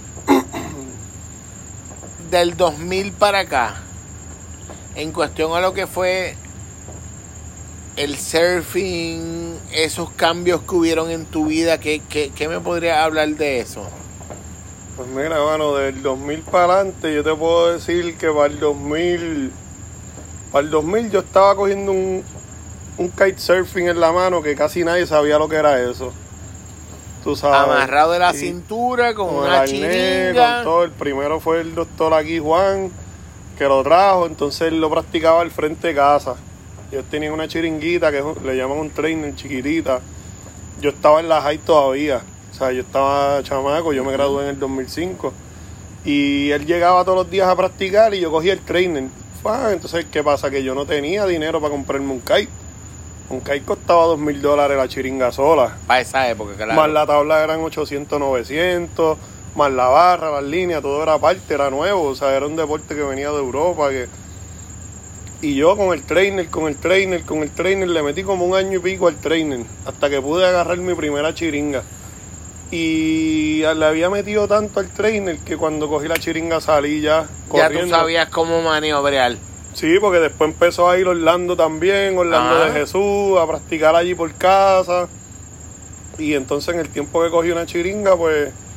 [SPEAKER 1] del dos mil para acá, en cuestión a lo que fue el surfing, esos cambios que hubieron en tu vida, ¿qué, qué, qué me podrías hablar de eso?
[SPEAKER 2] Pues mira, hermano, del dos mil para adelante yo te puedo decir que para el dos mil, para el dos mil yo estaba cogiendo un, un kitesurfing en la mano que casi nadie sabía lo que era eso. Tú sabes.
[SPEAKER 1] Amarrado de la y, cintura con, con una chiringa.
[SPEAKER 2] Con todo. El primero fue el doctor aquí, Juan, que lo trajo, entonces él lo practicaba al frente de casa. Yo tenía una chiringuita que le llaman un trainer chiquitita. Yo estaba en la high todavía. O sea, yo estaba chamaco, yo me gradué en el dos mil cinco. Y él llegaba todos los días a practicar y yo cogía el trainer. Entonces, ¿qué pasa? Que yo no tenía dinero para comprarme un kite. Un kite costaba dos mil dólares la chiringa sola.
[SPEAKER 1] Para esa época, claro.
[SPEAKER 2] Más la tabla eran ochocientos, novecientos. Más la barra, las líneas, todo era aparte, era nuevo. O sea, era un deporte que venía de Europa. Que... Y yo con el trainer, con el trainer, con el trainer, le metí como un año y pico al trainer. Hasta que pude agarrar mi primera chiringa. Y le había metido tanto al trainer que cuando cogí la chiringa salí ya corriendo.
[SPEAKER 1] Ya tú sabías cómo maniobrar.
[SPEAKER 2] Sí, porque después empezó a ir Orlando también, Orlando ah. de Jesús, a practicar allí por casa. Y entonces en el tiempo que cogí una chiringa, pues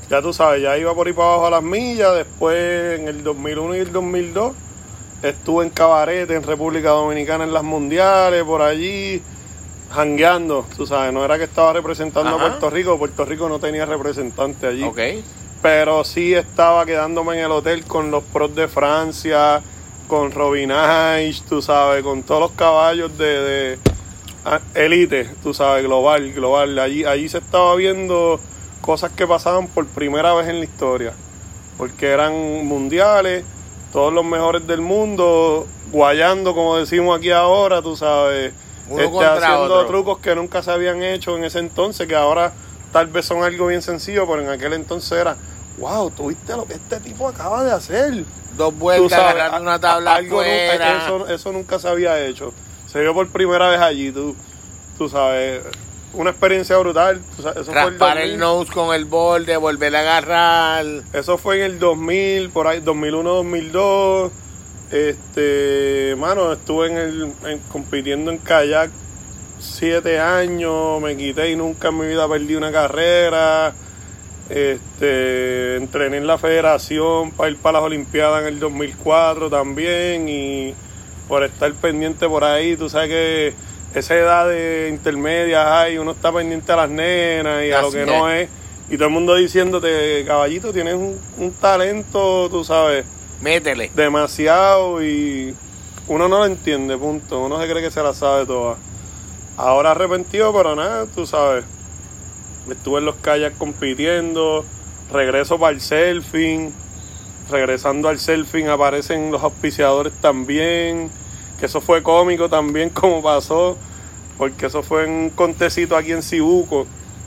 [SPEAKER 2] ya tú sabes, ya iba por ahí para abajo a las millas. Después, en el dos mil uno y el dos mil dos, estuve en Cabarete, en República Dominicana, en las mundiales, por allí, jangueando, tú sabes. No era que estaba representando Ajá. a Puerto Rico, Puerto Rico no tenía representante allí.
[SPEAKER 1] Okay.
[SPEAKER 2] Pero sí estaba quedándome en el hotel con los pros de Francia, con Robin Ice, tú sabes, con todos los caballos de, de elite, tú sabes, global, global. Allí, allí se estaba viendo cosas que pasaban por primera vez en la historia, porque eran mundiales, todos los mejores del mundo, guayando, como decimos aquí ahora, tú sabes, este, haciendo otro. trucos que nunca se habían hecho en ese entonces, que ahora tal vez son algo bien sencillo, pero en aquel entonces era, wow, ¿tú viste lo que este tipo acaba de hacer?
[SPEAKER 1] Dos vueltas, agarrando una tabla
[SPEAKER 2] algo
[SPEAKER 1] afuera.
[SPEAKER 2] Nunca, eso, eso nunca se había hecho. Se vio por primera vez allí, tú, tú sabes, una experiencia brutal. Tú sabes, eso
[SPEAKER 1] Raspar
[SPEAKER 2] fue el,
[SPEAKER 1] el nose con el borde, volver a agarrar.
[SPEAKER 2] Eso fue en el dos mil, por ahí, dos mil uno, dos mil dos. Este, mano, estuve en el, en, compitiendo en kayak siete años, me quité y nunca en mi vida perdí una carrera. Este, entrené en la federación para ir para las Olimpiadas en el dos mil cuatro también, y por estar pendiente por ahí, tú sabes que esa edad de intermedia, ay, uno está pendiente a las nenas y a lo que no es, y todo el mundo diciéndote, caballito, tienes un, un talento, tú sabes,
[SPEAKER 1] métele
[SPEAKER 2] demasiado, y uno no lo entiende, punto, uno se cree que se la sabe toda. Ahora arrepentido, pero nada, tú sabes. Estuve en los kayaks compitiendo, regreso para el surfing, regresando al surfing aparecen los auspiciadores también, que eso fue cómico también como pasó, porque eso fue en un contecito aquí en Cibuco.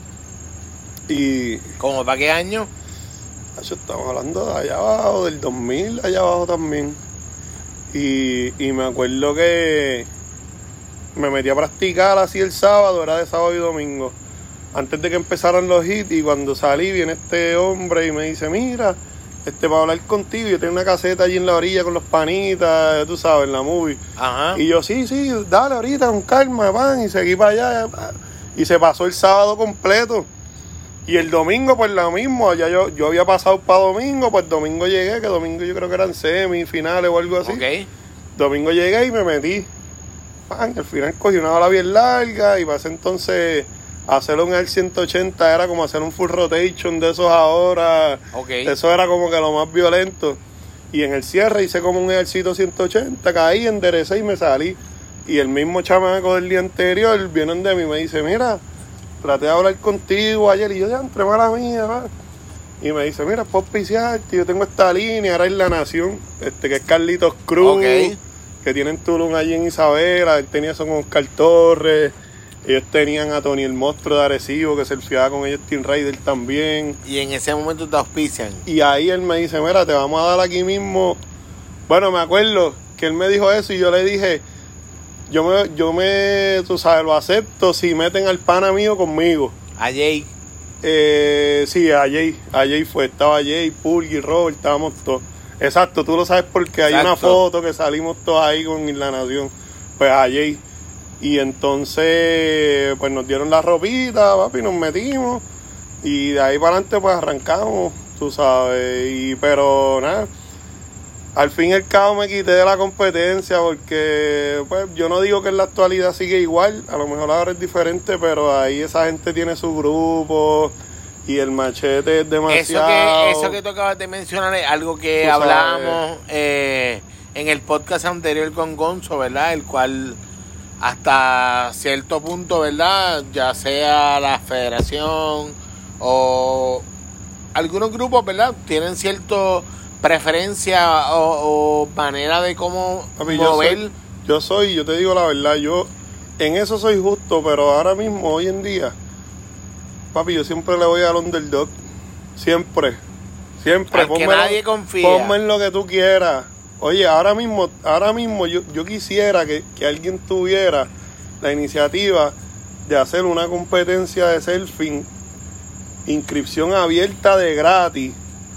[SPEAKER 2] Y
[SPEAKER 1] ¿cómo para qué año?
[SPEAKER 2] Estamos hablando de allá abajo, del dos mil, allá abajo también. Y, y me acuerdo que me metí a practicar así el sábado, era de sábado y domingo, antes de que empezaran los hits, y cuando salí viene este hombre y me dice, mira, este para hablar contigo, yo tengo una caseta allí en la orilla con los panitas, tú sabes, en la movie.
[SPEAKER 1] Ajá.
[SPEAKER 2] Y yo, sí, sí, dale ahorita con calma, pan, y seguí para allá, y se pasó el sábado completo. Y el domingo, pues lo mismo, ya yo, yo había pasado para domingo, pues domingo llegué, que domingo yo creo que eran semifinales o algo así.
[SPEAKER 1] Okay.
[SPEAKER 2] Domingo llegué y me metí. Pan, al final cogí una ola bien larga, y pasé entonces hacerlo en el ciento ochenta era como hacer un full rotation de esos ahora.
[SPEAKER 1] Okay.
[SPEAKER 2] Eso era como que lo más violento. Y en el cierre hice como un ejercicio ciento ochenta, caí, enderecé y me salí. Y el mismo chamaco del día anterior vienen de mí y me dice, mira, traté de hablar contigo ayer, y yo ya entré mala mía, ¿va? Y me dice, mira, puedo auspiciarte, yo tengo esta línea, ahora en La Nación, este que es Carlitos Cruz,
[SPEAKER 1] okay,
[SPEAKER 2] que tienen Tulum allí en Isabela, él tenía eso con Oscar Torres. Ellos tenían a Tony el Monstruo de Arecibo, que surfeaba con ellos Team Raider también.
[SPEAKER 1] Y en ese momento te auspician.
[SPEAKER 2] Y ahí él me dice, mira, te vamos a dar aquí mismo. Bueno, me acuerdo que él me dijo eso y yo le dije, yo me, yo me, tú sabes, lo acepto si meten al pana mío conmigo.
[SPEAKER 1] A Jay.
[SPEAKER 2] Eh, sí, a Jay, a Jay fue, estaba Jay, Pulgui, Robert, estábamos todos. Exacto, tú lo sabes porque hay una foto que salimos todos ahí con La Nación. Pues a Jay. Y entonces, pues nos dieron la ropita, papi, nos metimos. Y de ahí para adelante, pues arrancamos, tú sabes. Y, pero nada, al fin y al cabo me quité de la competencia porque, pues, yo no digo que en la actualidad sigue igual. A lo mejor ahora es diferente, pero ahí esa gente tiene su grupo y el machete es demasiado.
[SPEAKER 1] Eso que, eso que tú acabas de mencionar es algo que
[SPEAKER 2] tú
[SPEAKER 1] hablábamos eh, en el podcast anterior con Gonzo, ¿verdad? El cual, hasta cierto punto, ¿verdad?, ya sea la federación o algunos grupos, ¿verdad?, tienen cierta preferencia o, o manera de cómo
[SPEAKER 2] Papi,
[SPEAKER 1] mover.
[SPEAKER 2] Yo soy, yo soy, yo te digo la verdad, yo en eso soy justo, pero ahora mismo, hoy en día, papi, yo siempre le voy al underdog. Siempre, siempre.
[SPEAKER 1] Al que nadie confía.
[SPEAKER 2] Ponme en lo que tú quieras. Oye, ahora mismo, ahora mismo yo, yo quisiera que, que alguien tuviera la iniciativa de hacer una competencia de surfing, inscripción abierta de gratis,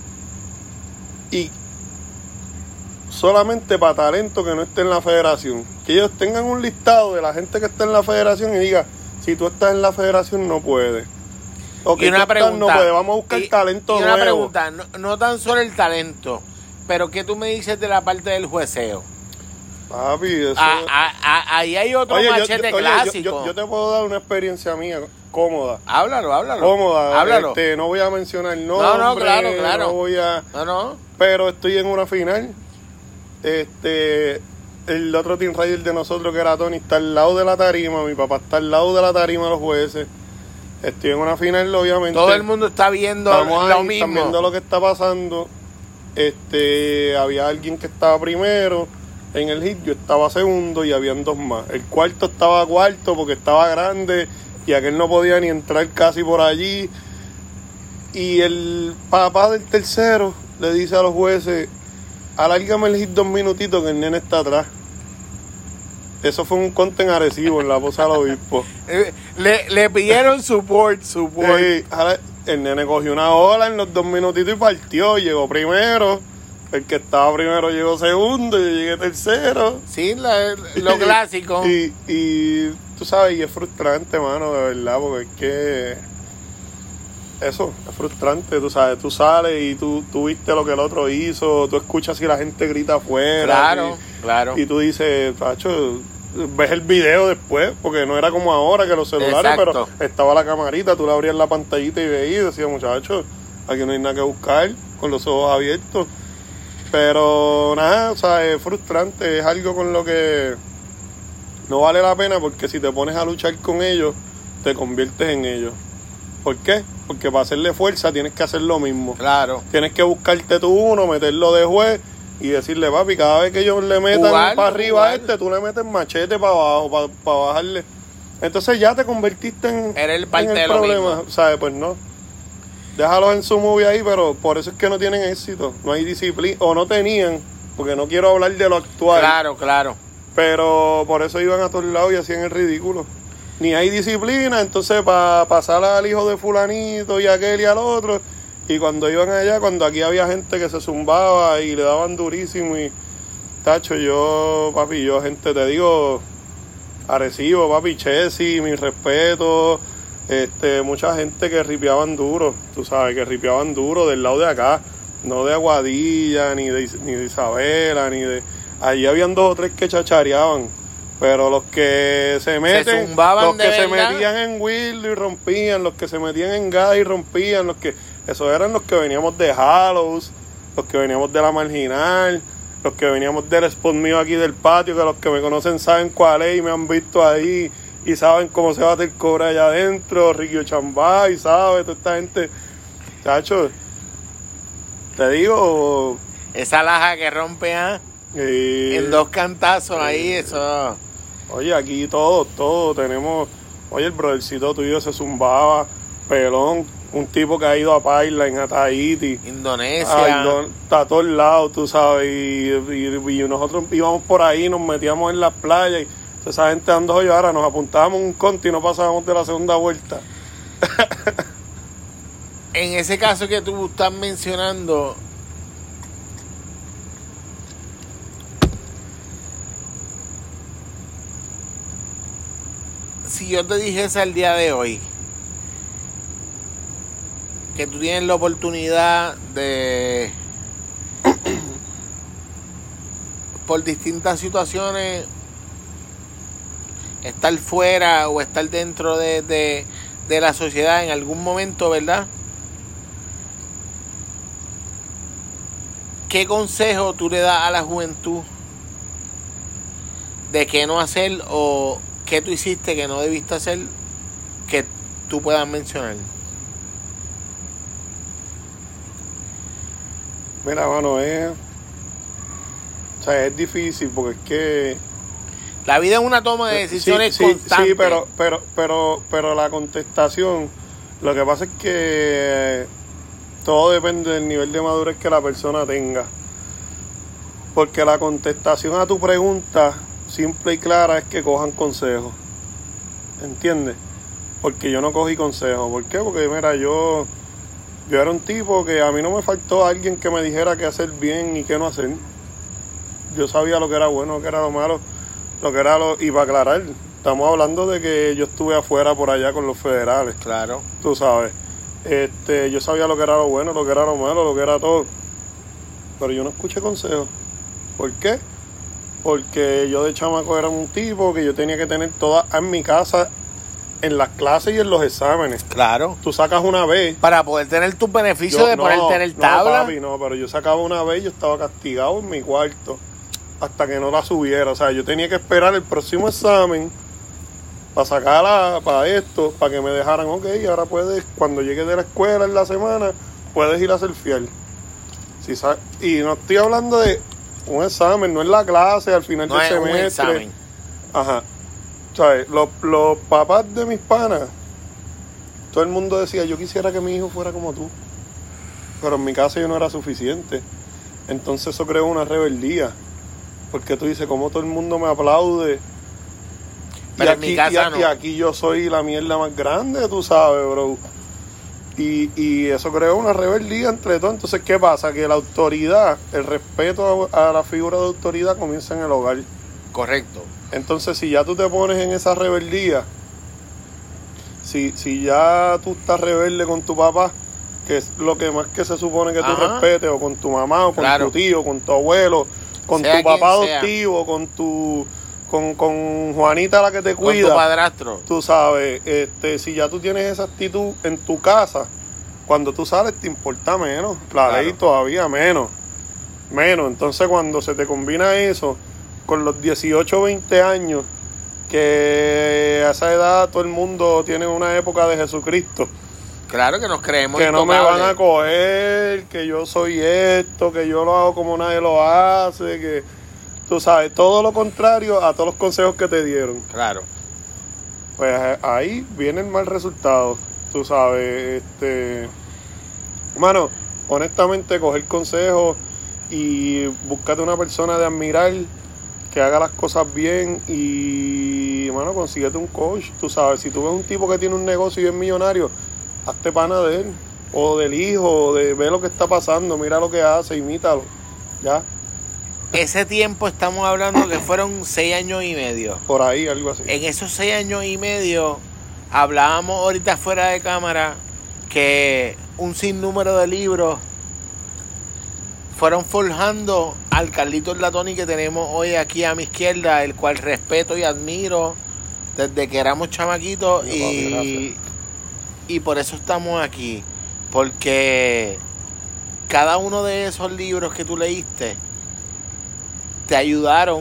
[SPEAKER 2] y solamente para talento que no esté en la federación. Que ellos tengan un listado de la gente que está en la federación y diga, si tú estás en la federación no puedes. Ok,
[SPEAKER 1] y una
[SPEAKER 2] tú estás, no
[SPEAKER 1] pregunta,
[SPEAKER 2] puede, vamos a buscar
[SPEAKER 1] y,
[SPEAKER 2] talento
[SPEAKER 1] y una
[SPEAKER 2] nuevo.
[SPEAKER 1] pregunta, no, no tan solo el talento, pero ¿qué tú me dices de la parte del jueceo?
[SPEAKER 2] Papi, eso...
[SPEAKER 1] Ah, ah, ah, ahí hay otro
[SPEAKER 2] Oye, yo-
[SPEAKER 1] machete
[SPEAKER 2] yo, oye,
[SPEAKER 1] clásico.
[SPEAKER 2] Yo, yo, yo te puedo dar una experiencia mía cómoda.
[SPEAKER 1] Háblalo, háblalo.
[SPEAKER 2] Cómoda.
[SPEAKER 1] Háblalo.
[SPEAKER 2] Este, no voy a mencionar nombres.
[SPEAKER 1] No, no, claro, claro.
[SPEAKER 2] No voy a...
[SPEAKER 1] No, no.
[SPEAKER 2] Pero estoy en una final. Este... El otro Team Rider de nosotros, que era Tony, está al lado de la tarima. Mi papá está al lado de la tarima, los jueces. Estoy en una final, obviamente.
[SPEAKER 1] Todo el mundo está viendo
[SPEAKER 2] Estamos
[SPEAKER 1] lo
[SPEAKER 2] ahí,
[SPEAKER 1] mismo.
[SPEAKER 2] están viendo lo que está pasando. Este, había alguien que estaba primero en el hit, yo estaba segundo y habían dos más. El cuarto estaba cuarto porque estaba grande y aquel no podía ni entrar casi por allí. Y el papá del tercero le dice a los jueces: alárgame el hit dos minutitos que el nene está atrás. Eso fue un content agresivo en la Poza del Obispo.
[SPEAKER 1] Le, le pidieron support, support.
[SPEAKER 2] Sí, ahora el nene cogió una ola en los dos minutitos y partió. Llegó primero. El que estaba primero llegó segundo. Yo llegué tercero.
[SPEAKER 1] Sí, la- lo clásico.
[SPEAKER 2] Y, y tú sabes, y es frustrante, mano, de verdad, porque es que eso, es frustrante, tú sabes, tú sales y tú, tú viste lo que el otro hizo, tú escuchas si la gente grita afuera.
[SPEAKER 1] Claro,
[SPEAKER 2] y,
[SPEAKER 1] claro.
[SPEAKER 2] Y tú dices, Pacho, ves el video después, porque no era como ahora que los celulares,
[SPEAKER 1] Exacto.
[SPEAKER 2] pero estaba la camarita, tú le abrías la pantallita y veías y decías, muchachos, aquí no hay nada que buscar, con los ojos abiertos. Pero nada, o sea, es frustrante, es algo con lo que no vale la pena, porque si te pones a luchar con ellos, te conviertes en ellos. ¿Por qué? Porque para hacerle fuerza tienes que hacer lo mismo.
[SPEAKER 1] Claro.
[SPEAKER 2] Tienes que buscarte tú uno, meterlo de juez y decirle, papi, cada vez que ellos le metan
[SPEAKER 1] Jugar,
[SPEAKER 2] para arriba
[SPEAKER 1] jugar.
[SPEAKER 2] a este, tú le metes machete para abajo, para, para bajarle. Entonces ya te convertiste en,
[SPEAKER 1] Era el parte
[SPEAKER 2] en el
[SPEAKER 1] de lo
[SPEAKER 2] problema.
[SPEAKER 1] mismo.
[SPEAKER 2] ¿Sabes? Pues no. Déjalos en su movie ahí, pero por eso es que no tienen éxito. No hay disciplina, o no tenían, porque no quiero hablar de lo actual.
[SPEAKER 1] Claro, claro.
[SPEAKER 2] Pero por eso iban a todos lados y hacían el ridículo. Ni hay disciplina, entonces para pasar al hijo de fulanito y a aquel y al otro. Y cuando iban allá, cuando aquí había gente que se zumbaba y le daban durísimo y... Tacho, yo, papi, yo, gente, te digo, Arecibo, papi, Chessy, mi respeto, este, mucha gente que ripeaban duro, tú sabes, que ripeaban duro del lado de acá, no de Aguadilla, ni de, ni de Isabela, ni de... Allí habían dos o tres que chachareaban, pero los que se meten,
[SPEAKER 1] zumbaban
[SPEAKER 2] los
[SPEAKER 1] de
[SPEAKER 2] que se
[SPEAKER 1] verdad.
[SPEAKER 2] metían en Wildo y rompían, los que se metían en Gada y rompían, los que... Esos eran los que veníamos de Hallows, los que veníamos de La Marginal, los que veníamos del spot mío aquí del patio, que los que me conocen saben cuál es y me han visto ahí y saben cómo se bate el cobre allá adentro, Riquio Chambay, ¿sabes? Toda esta gente, chacho, te digo...
[SPEAKER 1] Esa laja que rompe ¿ah?
[SPEAKER 2] eh,
[SPEAKER 1] en dos cantazos ahí, eso.
[SPEAKER 2] Oye, aquí todos, todos tenemos... Oye, el brothercito tuyo se zumbaba, pelón, un tipo que ha ido a Paila en Tahití.
[SPEAKER 1] Indonesia.
[SPEAKER 2] Ay, no, está a todos lados, tú sabes, y, y, y nosotros íbamos por ahí, nos metíamos en las playas y esa gente dando hoyo, ahora nos apuntábamos un conti y no pasábamos de la segunda vuelta.
[SPEAKER 1] En ese caso que tú estás mencionando, si yo te dijese al día de hoy que tú tienes la oportunidad de, por distintas situaciones, estar fuera o estar dentro de, de, de la sociedad en algún momento, ¿verdad? ¿Qué consejo tú le das a la juventud de qué no hacer o qué tú hiciste que no debiste hacer que tú puedas mencionar?
[SPEAKER 2] Mira, mano, es... O sea, es difícil porque es que...
[SPEAKER 1] La vida es una toma de decisiones
[SPEAKER 2] sí, sí,
[SPEAKER 1] constantes.
[SPEAKER 2] sí, pero, pero, pero, pero la contestación, lo que pasa es que todo depende del nivel de madurez que la persona tenga. Porque la contestación a tu pregunta, simple y clara, es que cojan consejos. ¿Entiendes? Porque yo no cogí consejos. ¿Por qué? Porque, mira, yo... Yo era un tipo que a mí no me faltó alguien que me dijera qué hacer bien y qué no hacer. Yo sabía lo que era bueno, lo que era lo malo, lo que era lo... Y para aclarar, estamos hablando de que yo estuve afuera por allá con los federales.
[SPEAKER 1] Claro.
[SPEAKER 2] Tú sabes. Este, yo sabía lo que era lo bueno, lo que era lo malo, lo que era todo. Pero yo no escuché consejos. ¿Por qué? Porque yo de chamaco era un tipo que yo tenía que tener todas en mi casa, en las clases y en los exámenes.
[SPEAKER 1] Claro.
[SPEAKER 2] Tú sacas una vez.
[SPEAKER 1] Para poder tener tus beneficios
[SPEAKER 2] Yo-
[SPEAKER 1] de
[SPEAKER 2] no,
[SPEAKER 1] poder tener
[SPEAKER 2] no,
[SPEAKER 1] tabla.
[SPEAKER 2] papi, no, pero yo sacaba una vez y yo estaba castigado en mi cuarto hasta que no la subiera. O sea, yo tenía que esperar el próximo examen para sacarla, para esto, para que me dejaran, ok, ahora puedes, cuando llegues de la escuela en la semana, puedes ir a hacer fiel. Si sa- y no estoy hablando de un examen, no es la clase al final
[SPEAKER 1] No
[SPEAKER 2] del
[SPEAKER 1] es un
[SPEAKER 2] semestre.
[SPEAKER 1] examen.
[SPEAKER 2] Ajá. ¿Sabes? Los, los papás de mis panas, todo el mundo decía, yo quisiera que mi hijo fuera como tú. Pero en mi casa yo no era suficiente. Entonces eso creó una rebeldía. Porque tú dices, como todo el mundo me aplaude.
[SPEAKER 1] Pero
[SPEAKER 2] y,
[SPEAKER 1] en mi
[SPEAKER 2] aquí,
[SPEAKER 1] casa
[SPEAKER 2] y,
[SPEAKER 1] no.
[SPEAKER 2] y aquí yo soy la mierda más grande, tú sabes, bro. Y, y eso creó una rebeldía entre todos. Entonces, ¿qué pasa? Que la autoridad, el respeto a, a la figura de autoridad comienza en el hogar.
[SPEAKER 1] Correcto.
[SPEAKER 2] Entonces, si ya tú te pones en esa rebeldía, si, si ya tú estás rebelde con tu papá, que es lo que más que se supone que tú
[SPEAKER 1] Ajá.
[SPEAKER 2] respetes, o con tu mamá, o con
[SPEAKER 1] Claro.
[SPEAKER 2] tu tío, con tu abuelo, con
[SPEAKER 1] Sea
[SPEAKER 2] tu papá
[SPEAKER 1] quien sea.
[SPEAKER 2] adoptivo, con tu con, con Juanita la que te
[SPEAKER 1] Con tu
[SPEAKER 2] cuida,
[SPEAKER 1] padrastro.
[SPEAKER 2] tú sabes, este, si ya tú tienes esa actitud en tu casa, cuando tú sales te importa menos, la
[SPEAKER 1] Claro.
[SPEAKER 2] ley todavía menos, menos. Entonces cuando se te combina eso con los dieciocho, veinte años, que a esa edad todo el mundo tiene una época de Jesucristo,
[SPEAKER 1] Claro que nos creemos
[SPEAKER 2] que no me van
[SPEAKER 1] intocables.
[SPEAKER 2] a coger, que yo soy esto, que yo lo hago como nadie lo hace, que tú sabes, todo lo contrario a todos los consejos que te dieron.
[SPEAKER 1] Claro.
[SPEAKER 2] Pues eh, ahí viene el mal resultado, tú sabes, este, mano, honestamente coger consejos y búscate una persona de admirar que haga las cosas bien y, mano, consíguete un coach, tú sabes, si tú ves un tipo que tiene un negocio y es millonario, hazte pana de él, o del hijo, o de ve lo que está pasando, mira lo que hace, imítalo, ya,
[SPEAKER 1] Ese tiempo estamos hablando que fueron seis años y medio.
[SPEAKER 2] por ahí, algo así.
[SPEAKER 1] En esos seis años y medio hablábamos ahorita fuera de cámara que un sinnúmero de libros fueron forjando al Carlitos Latoni que tenemos hoy aquí a mi izquierda, el cual respeto y admiro desde que éramos chamaquitos.
[SPEAKER 2] No, papi,
[SPEAKER 1] y,
[SPEAKER 2] gracias.
[SPEAKER 1] y por eso estamos aquí, porque cada uno de esos libros que tú leíste te ayudaron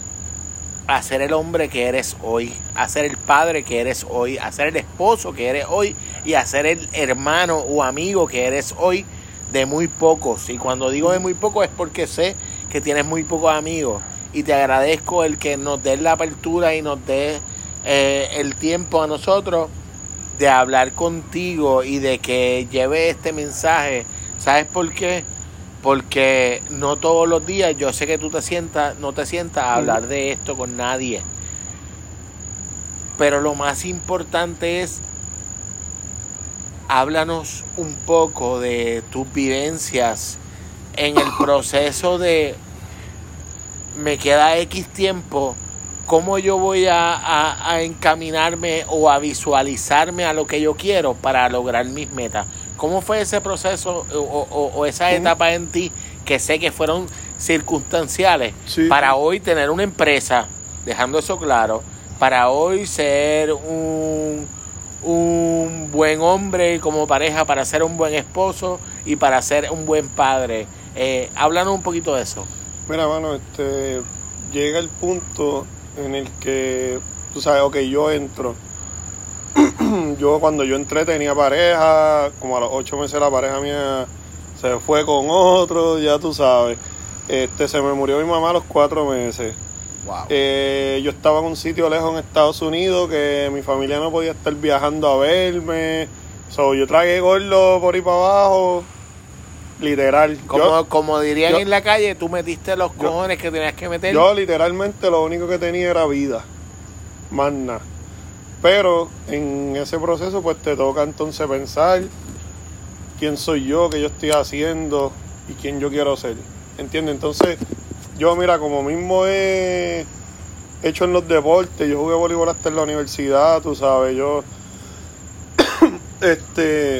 [SPEAKER 1] a ser el hombre que eres hoy, a ser el padre que eres hoy, a ser el esposo que eres hoy y a ser el hermano o amigo que eres hoy de muy pocos. Y cuando digo de muy pocos es porque sé que tienes muy pocos amigos y te agradezco el que nos des la apertura y nos des eh, el tiempo a nosotros de hablar contigo y de que lleve este mensaje. ¿Sabes por qué? Porque no todos los días yo sé que tú te sientas, no te sientas a hablar de esto con nadie. Pero lo más importante es, háblanos un poco de tus vivencias en el proceso de me queda X tiempo, cómo yo voy a, a, a encaminarme o a visualizarme a lo que yo quiero para lograr mis metas. ¿Cómo fue ese proceso o, o, o esa etapa en ti que sé que fueron circunstanciales
[SPEAKER 2] Sí.
[SPEAKER 1] para hoy tener una empresa, dejando eso claro, para hoy ser un, un buen hombre como pareja, para ser un buen esposo y para ser un buen padre? Eh, háblanos un poquito de eso.
[SPEAKER 2] Mira, mano, este, llega el punto en el que, tú sabes, ok, yo entro. Yo cuando yo entré tenía pareja, como a los ocho meses la pareja mía se fue con otro, ya tú sabes. Este, se me murió mi mamá a los cuatro meses.
[SPEAKER 1] Wow.
[SPEAKER 2] Eh, yo estaba en un sitio lejos en Estados Unidos que mi familia no podía estar viajando a verme. So, yo tragué gordo por ahí para abajo. Literal.
[SPEAKER 1] Como,
[SPEAKER 2] Yo,
[SPEAKER 1] como dirían
[SPEAKER 2] yo-
[SPEAKER 1] en la calle, tú metiste los
[SPEAKER 2] yo-
[SPEAKER 1] cojones que tenías que meter.
[SPEAKER 2] yo literalmente lo único que tenía era vida. Más nada. Pero en ese proceso pues te toca entonces pensar quién soy yo, qué yo estoy haciendo y quién yo quiero ser. ¿Entiendes? Entonces yo mira, como mismo he hecho en los deportes, yo jugué voleibol hasta en la universidad, tú sabes, yo este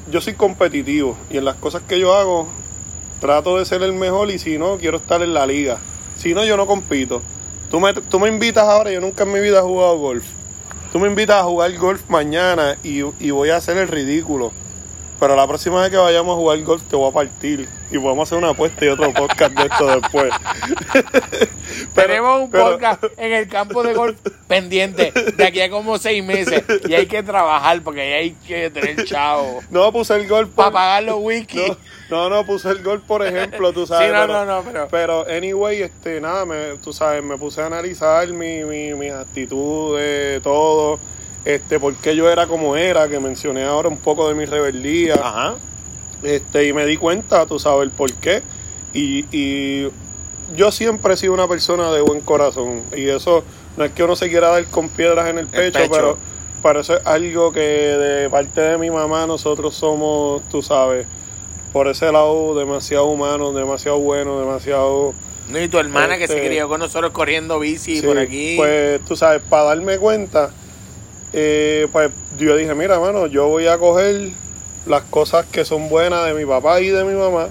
[SPEAKER 2] yo soy competitivo y en las cosas que yo hago trato de ser el mejor y si no, quiero estar en la liga. Si no, yo no compito. Tú me, tú me invitas ahora, yo nunca en mi vida he jugado golf. Tú me invitas a jugar golf mañana y, y voy a hacer el ridículo. Pero la próxima vez que vayamos a jugar golf te voy a partir y podemos hacer una apuesta y otro podcast de esto después.
[SPEAKER 1] Pero, tenemos un pero, podcast en el campo de golf pendiente de aquí a como seis meses y hay que trabajar porque ahí hay que tener chavo.
[SPEAKER 2] No, puse el golf
[SPEAKER 1] para pagar los wikis.
[SPEAKER 2] No, no, no, puse el golf por ejemplo, tú sabes.
[SPEAKER 1] Sí, no,
[SPEAKER 2] pero,
[SPEAKER 1] no, no, pero...
[SPEAKER 2] pero anyway, este, nada, me, tú sabes, me puse a analizar mi, mi, mis actitudes, todo. Este, por qué yo era como era, que mencioné ahora un poco de mi rebeldía.
[SPEAKER 1] Ajá.
[SPEAKER 2] Este, y me di cuenta, tú sabes, el por qué. Y, y yo siempre he sido una persona de buen corazón. Y eso no es que uno se quiera dar con piedras en el pecho, el pecho. pero para eso es algo que de parte de mi mamá nosotros somos, tú sabes, por ese lado demasiado humano, demasiado bueno, demasiado...
[SPEAKER 1] No, y tu hermana este, que se crió con nosotros corriendo bici
[SPEAKER 2] sí,
[SPEAKER 1] por aquí.
[SPEAKER 2] Pues, tú sabes, para darme cuenta... Eh, pues yo dije, mira, mano, yo voy a coger las cosas que son buenas de mi papá y de mi mamá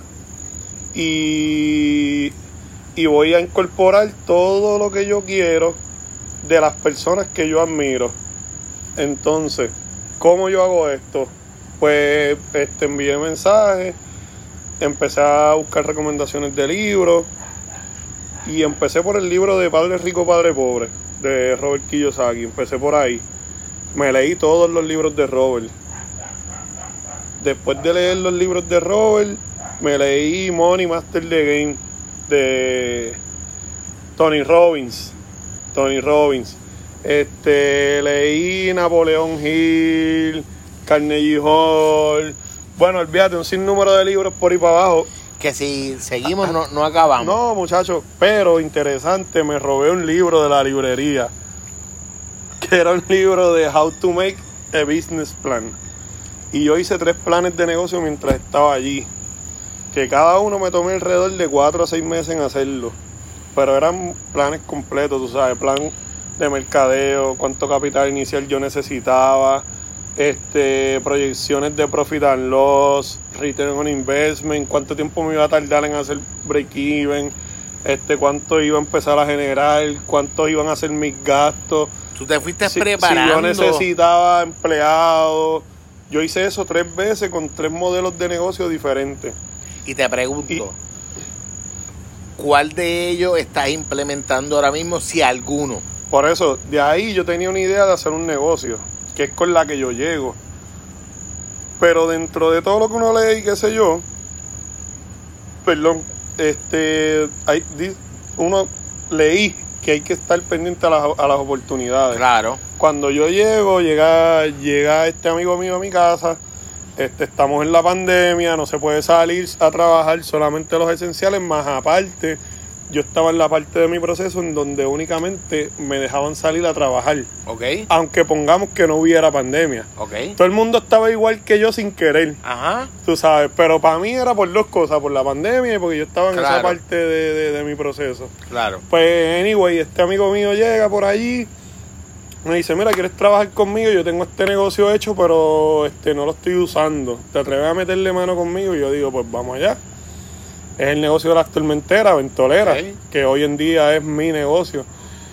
[SPEAKER 2] y, y voy a incorporar todo lo que yo quiero de las personas que yo admiro. Entonces, ¿cómo yo hago esto? Pues este, envié mensajes, empecé a buscar recomendaciones de libros y empecé por el libro de Padre Rico, Padre Pobre de Robert Kiyosaki, empecé por ahí. Me leí todos los libros de Robert. Después de leer los libros de Robert, me leí Money Master the Game de Tony Robbins. Tony Robbins. Este, leí Napoleón Hill, Carnegie Hall. Bueno, olvídate, un sinnúmero de libros por ahí para abajo.
[SPEAKER 1] Que si seguimos no, no acabamos.
[SPEAKER 2] No, muchachos, pero interesante, me robé un libro de la librería. Que era un libro de How to Make a Business Plan. Y yo hice tres planes de negocio mientras estaba allí. Que cada uno me tomé alrededor de cuatro a seis meses en hacerlo. Pero eran planes completos, tú sabes, plan de mercadeo, cuánto capital inicial yo necesitaba, este, proyecciones de profit and loss, return on investment, cuánto tiempo me iba a tardar en hacer break-even, este, cuánto iba a empezar a generar, cuánto iban a ser mis gastos.
[SPEAKER 1] Tú te fuiste
[SPEAKER 2] si,
[SPEAKER 1] preparando.
[SPEAKER 2] Si yo necesitaba empleados. Yo hice eso tres veces con tres modelos de negocio diferentes.
[SPEAKER 1] Y te pregunto, y, ¿cuál de ellos estás implementando ahora mismo, si alguno?
[SPEAKER 2] Por eso, de ahí yo tenía una idea de hacer un negocio, que es con la que yo llego. Pero dentro de todo lo que uno lee y qué sé yo, perdón, este, hay, uno leí que hay que estar pendiente a las, a las oportunidades.
[SPEAKER 1] Claro.
[SPEAKER 2] Cuando yo llego, llega, llega este amigo mío a mi casa, este, estamos en la pandemia, no se puede salir a trabajar, solamente los esenciales, más aparte, yo estaba en la parte de mi proceso en donde únicamente me dejaban salir a trabajar.
[SPEAKER 1] Ok.
[SPEAKER 2] Aunque pongamos que no hubiera pandemia.
[SPEAKER 1] Ok.
[SPEAKER 2] Todo el mundo estaba igual que yo sin querer.
[SPEAKER 1] Ajá.
[SPEAKER 2] Tú sabes, pero para mí era por dos cosas, por la pandemia y porque yo estaba en
[SPEAKER 1] claro.
[SPEAKER 2] esa parte de, de, de mi proceso.
[SPEAKER 1] Claro.
[SPEAKER 2] Pues, anyway, este amigo mío llega por allí, me dice, mira, ¿quieres trabajar conmigo? Yo tengo este negocio hecho, pero este no lo estoy usando. ¿Te atreves a meterle mano conmigo? Y yo digo, pues vamos allá. Es el negocio de las tormenteras, ventoleras, okay. Que hoy en día es mi negocio.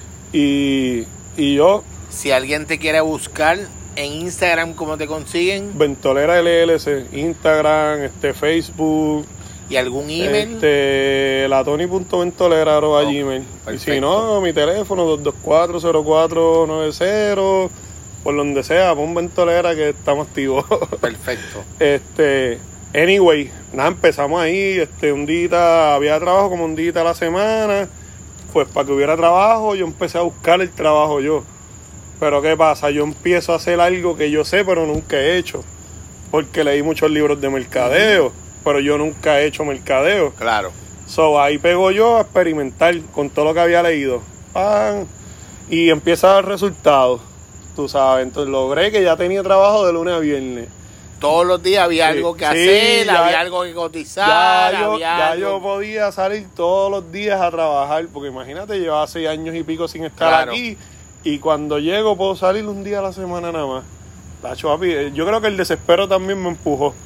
[SPEAKER 2] Y, y yo...
[SPEAKER 1] Si alguien te quiere buscar en Instagram, ¿cómo te consiguen?
[SPEAKER 2] Ventolera L L C, Instagram, este, Facebook.
[SPEAKER 1] ¿Y algún email?
[SPEAKER 2] Este, latoni punto ventolera arroba gmail. Y si no, mi teléfono dos dos cuatro, cero cuatro nueve cero, por donde sea, pon ventolera que estamos activos.
[SPEAKER 1] Perfecto.
[SPEAKER 2] Este... Anyway, nada, empezamos ahí, este, un día, había trabajo como un día a la semana, pues para que hubiera trabajo, yo empecé a buscar el trabajo yo. Pero ¿qué pasa? Yo empiezo a hacer algo que yo sé, pero nunca he hecho, porque leí muchos libros de mercadeo, uh-huh. Pero yo nunca he hecho mercadeo.
[SPEAKER 1] Claro.
[SPEAKER 2] So, ahí pego yo a experimentar con todo lo que había leído. ¡Pam! Y empieza a dar resultados, tú sabes, entonces logré que ya tenía trabajo de lunes a viernes.
[SPEAKER 1] Todos los días había sí, algo que sí, hacer,
[SPEAKER 2] ya,
[SPEAKER 1] había algo que cotizar.
[SPEAKER 2] Ya, yo,
[SPEAKER 1] había
[SPEAKER 2] ya
[SPEAKER 1] algo...
[SPEAKER 2] yo podía salir todos los días a trabajar, porque imagínate, llevaba seis años y pico sin estar claro. Aquí, y cuando llego puedo salir un día a la semana nada más. Tacho, papi, yo creo que el desespero también me empujó,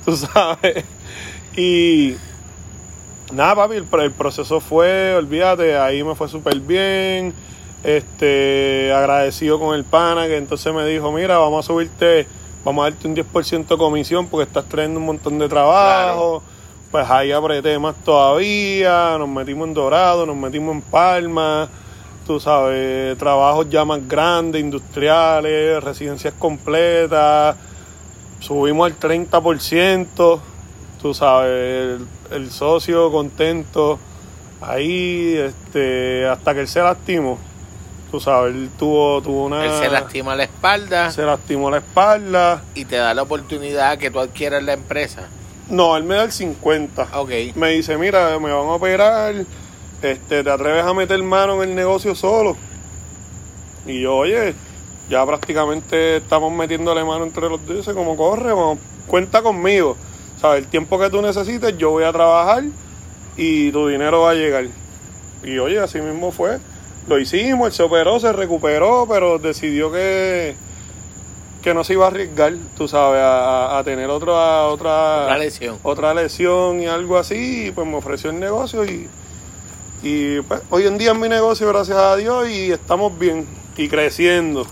[SPEAKER 2] tú sabes. Y nada, papi, el, el proceso fue, olvídate, ahí me fue súper bien. Este, agradecido con el pana que entonces me dijo, mira, vamos a subirte, vamos a darte un diez por ciento de comisión porque estás trayendo un montón de trabajo. Claro. Pues ahí apreté más todavía, nos metimos en Dorado, nos metimos en Palma, tú sabes, trabajos ya más grandes, industriales, residencias completas, subimos al treinta por ciento, tú sabes, el, el socio contento, ahí, este, hasta que él se lastimó. Tú sabes, él tuvo, tuvo una...
[SPEAKER 1] Él se lastima la espalda.
[SPEAKER 2] Se lastimó la espalda.
[SPEAKER 1] Y te da la oportunidad que tú adquieras la empresa.
[SPEAKER 2] No, él me da el cincuenta.
[SPEAKER 1] Ok.
[SPEAKER 2] Me dice, mira, me van a operar, este, ¿te atreves a meter mano en el negocio solo? Y yo, oye, ya prácticamente estamos metiéndole mano entre los dos. Dice, como corre, vamos, cuenta conmigo. ¿Sabes? El tiempo que tú necesites, yo voy a trabajar y tu dinero va a llegar. Y oye, así mismo fue. Lo hicimos, él se operó, se recuperó, pero decidió que, que no se iba a arriesgar, tú sabes, a, a tener otra, otra,
[SPEAKER 1] otra lesión.
[SPEAKER 2] Otra lesión y algo así, y pues me ofreció el negocio y, y pues hoy en día es mi negocio, gracias a Dios, y estamos bien y creciendo.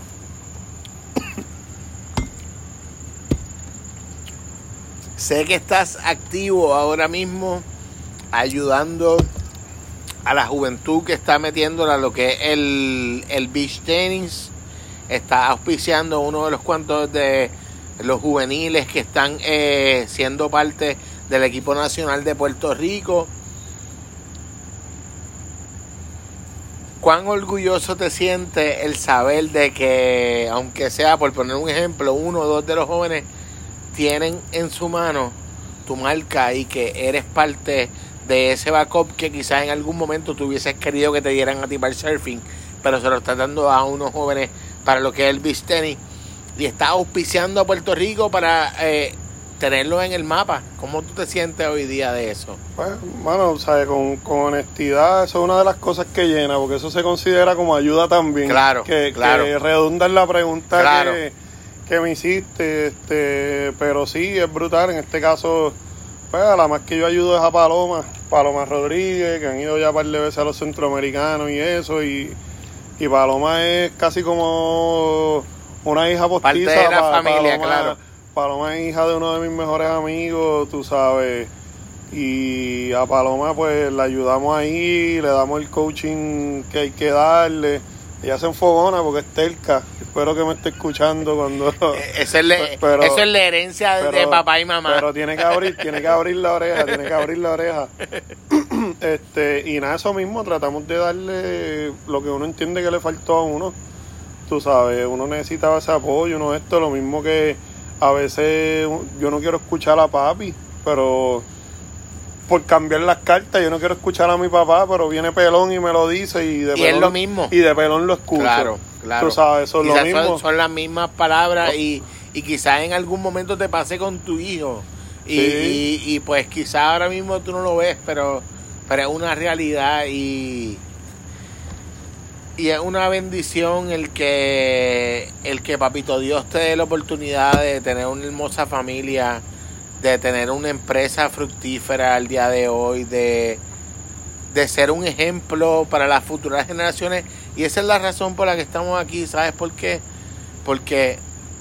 [SPEAKER 1] Sé que estás activo ahora mismo ayudando a la juventud que está metiéndola lo que es el, el beach tenis. Está auspiciando uno de los cuantos de los juveniles que están eh, siendo parte del equipo nacional de Puerto Rico. ¿Cuán orgulloso te sientes el saber de que, aunque sea por poner un ejemplo, uno o dos de los jóvenes tienen en su mano tu marca y que eres parte de ese backup que quizás en algún momento tú hubieses querido que te dieran a ti para el surfing, pero se lo estás dando a unos jóvenes para lo que es el beach tennis y estás auspiciando a Puerto Rico para eh, tenerlo en el mapa? ¿Cómo tú te sientes hoy día de eso?
[SPEAKER 2] Pues, bueno, ¿sabes? Con, con honestidad, eso es una de las cosas que llena, porque eso se considera como ayuda también.
[SPEAKER 1] Claro,
[SPEAKER 2] que,
[SPEAKER 1] claro.
[SPEAKER 2] Que redunda en la pregunta
[SPEAKER 1] claro.
[SPEAKER 2] que, que me hiciste, este, pero sí, es brutal. En este caso, pues a la más que yo ayudo es a Paloma, Paloma Rodríguez, que han ido ya un par de veces a los centroamericanos y eso, y, y Paloma es casi como una hija postiza.
[SPEAKER 1] Parte de la
[SPEAKER 2] pa,
[SPEAKER 1] familia,
[SPEAKER 2] Paloma,
[SPEAKER 1] claro.
[SPEAKER 2] Paloma es hija de uno de mis mejores amigos, tú sabes, y a Paloma pues la ayudamos ahí, le damos el coaching que hay que darle. Ella se enfogona porque es terca. Espero que me esté escuchando cuando...
[SPEAKER 1] Eso es, le, pero, eso es la herencia pero, de papá y mamá.
[SPEAKER 2] Pero tiene que abrir, tiene que abrir la oreja, tiene que abrir la oreja. este Y nada, eso mismo, tratamos de darle lo que uno entiende que le faltó a uno. Tú sabes, uno necesitaba ese apoyo, uno esto, lo mismo que a veces yo no quiero escuchar a papi, pero... por cambiar las cartas, yo no quiero escuchar a mi papá, pero viene Pelón y me lo dice y de
[SPEAKER 1] y
[SPEAKER 2] Pelón,
[SPEAKER 1] es lo mismo.
[SPEAKER 2] Y de Pelón lo escucho.
[SPEAKER 1] Claro, claro.
[SPEAKER 2] Tú sabes, eso es lo mismo.
[SPEAKER 1] Son, son las mismas palabras y, y quizás en algún momento te pase con tu hijo. Y, sí. y, y pues quizás ahora mismo tú no lo ves, pero, pero es una realidad y, y es una bendición el que, el que Papito Dios te dé la oportunidad de tener una hermosa familia, de tener una empresa fructífera al día de hoy, de, de ser un ejemplo para las futuras generaciones. Y esa es la razón por la que estamos aquí. ¿Sabes por qué? Porque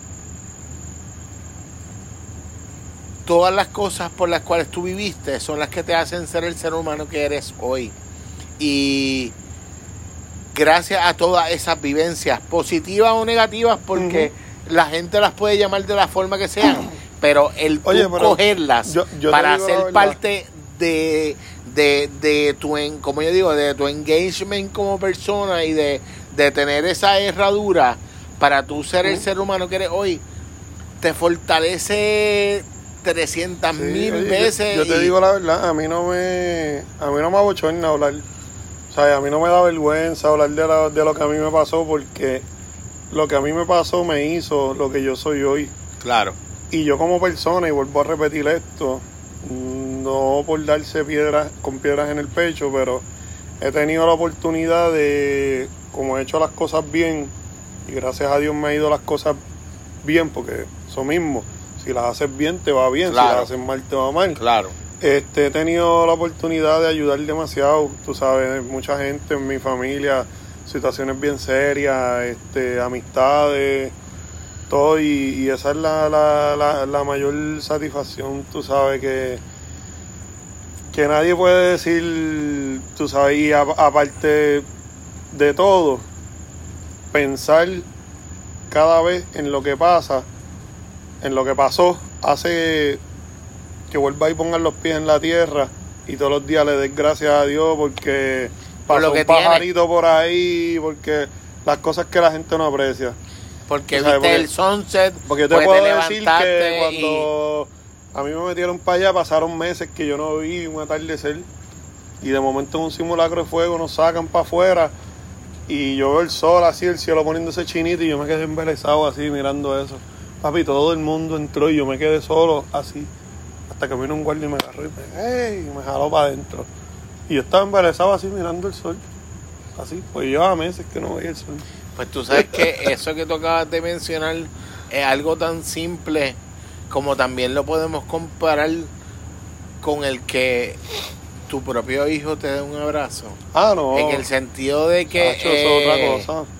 [SPEAKER 1] todas las cosas por las cuales tú viviste son las que te hacen ser el ser humano que eres hoy. Y gracias a todas esas vivencias, positivas o negativas, porque uh-huh. la gente las puede llamar de la forma que sean, pero el Oye, tú pero cogerlas yo, yo para ser parte de, de, de tu, en, como yo digo, de tu engagement como persona y de, de tener esa herradura para tú ser uh-huh. el ser humano que eres hoy, te fortalece trescientas mil sí, veces.
[SPEAKER 2] Yo, yo te
[SPEAKER 1] y...
[SPEAKER 2] digo la verdad, a mí no me a mí no me abochorna hablar. O sea, a mí no me da vergüenza hablar de, la, de lo que a mí me pasó, porque lo que a mí me pasó me hizo lo que yo soy hoy.
[SPEAKER 1] Claro.
[SPEAKER 2] Y yo como persona, y vuelvo a repetir esto, no por darse piedras con piedras en el pecho, pero he tenido la oportunidad de, como he hecho las cosas bien, y gracias a Dios me han ido las cosas bien, porque eso mismo, Si las haces bien, te va bien.
[SPEAKER 1] Claro.
[SPEAKER 2] Si las haces mal, te va mal.
[SPEAKER 1] Claro.
[SPEAKER 2] Este, he tenido la oportunidad de ayudar demasiado, tú sabes, mucha gente en mi familia, situaciones bien serias, este, amistades, todo, y, y esa es la, la, la, la mayor satisfacción, tú sabes, que, que nadie puede decir, tú sabes, y a, aparte de todo, pensar cada vez en lo que pasa, en lo que pasó, hace que vuelva y pongan los pies en la tierra y todos los días le des gracias a Dios porque
[SPEAKER 1] Por
[SPEAKER 2] pasó
[SPEAKER 1] lo que
[SPEAKER 2] un pajarito
[SPEAKER 1] tiene.
[SPEAKER 2] por ahí, porque las cosas que la gente no aprecia.
[SPEAKER 1] Porque
[SPEAKER 2] O sea,
[SPEAKER 1] viste
[SPEAKER 2] porque-
[SPEAKER 1] el sunset,
[SPEAKER 2] Porque yo te
[SPEAKER 1] pues
[SPEAKER 2] puedo
[SPEAKER 1] te
[SPEAKER 2] decir que
[SPEAKER 1] levantaste
[SPEAKER 2] cuando a mí me metieron para allá pasaron meses que yo no vi un atardecer y de momento en un simulacro de fuego nos sacan para afuera y yo veo el sol así, el cielo poniéndose chinito y yo me quedé embelesado así mirando eso. Papi, todo el mundo entró y yo me quedé solo así. Hasta que vino un guardia y me agarró y me, ¡hey! y me jaló para adentro. Y yo estaba embelesado así mirando el sol. Así, pues llevaba meses que no veía el sol.
[SPEAKER 1] y pues tú sabes que eso que tú acabas de mencionar es algo tan simple como también lo podemos comparar con el que tu propio hijo te dé un abrazo.
[SPEAKER 2] Ah, no.
[SPEAKER 1] En el sentido de que
[SPEAKER 2] Hacho, eso es
[SPEAKER 1] eh,
[SPEAKER 2] otra cosa.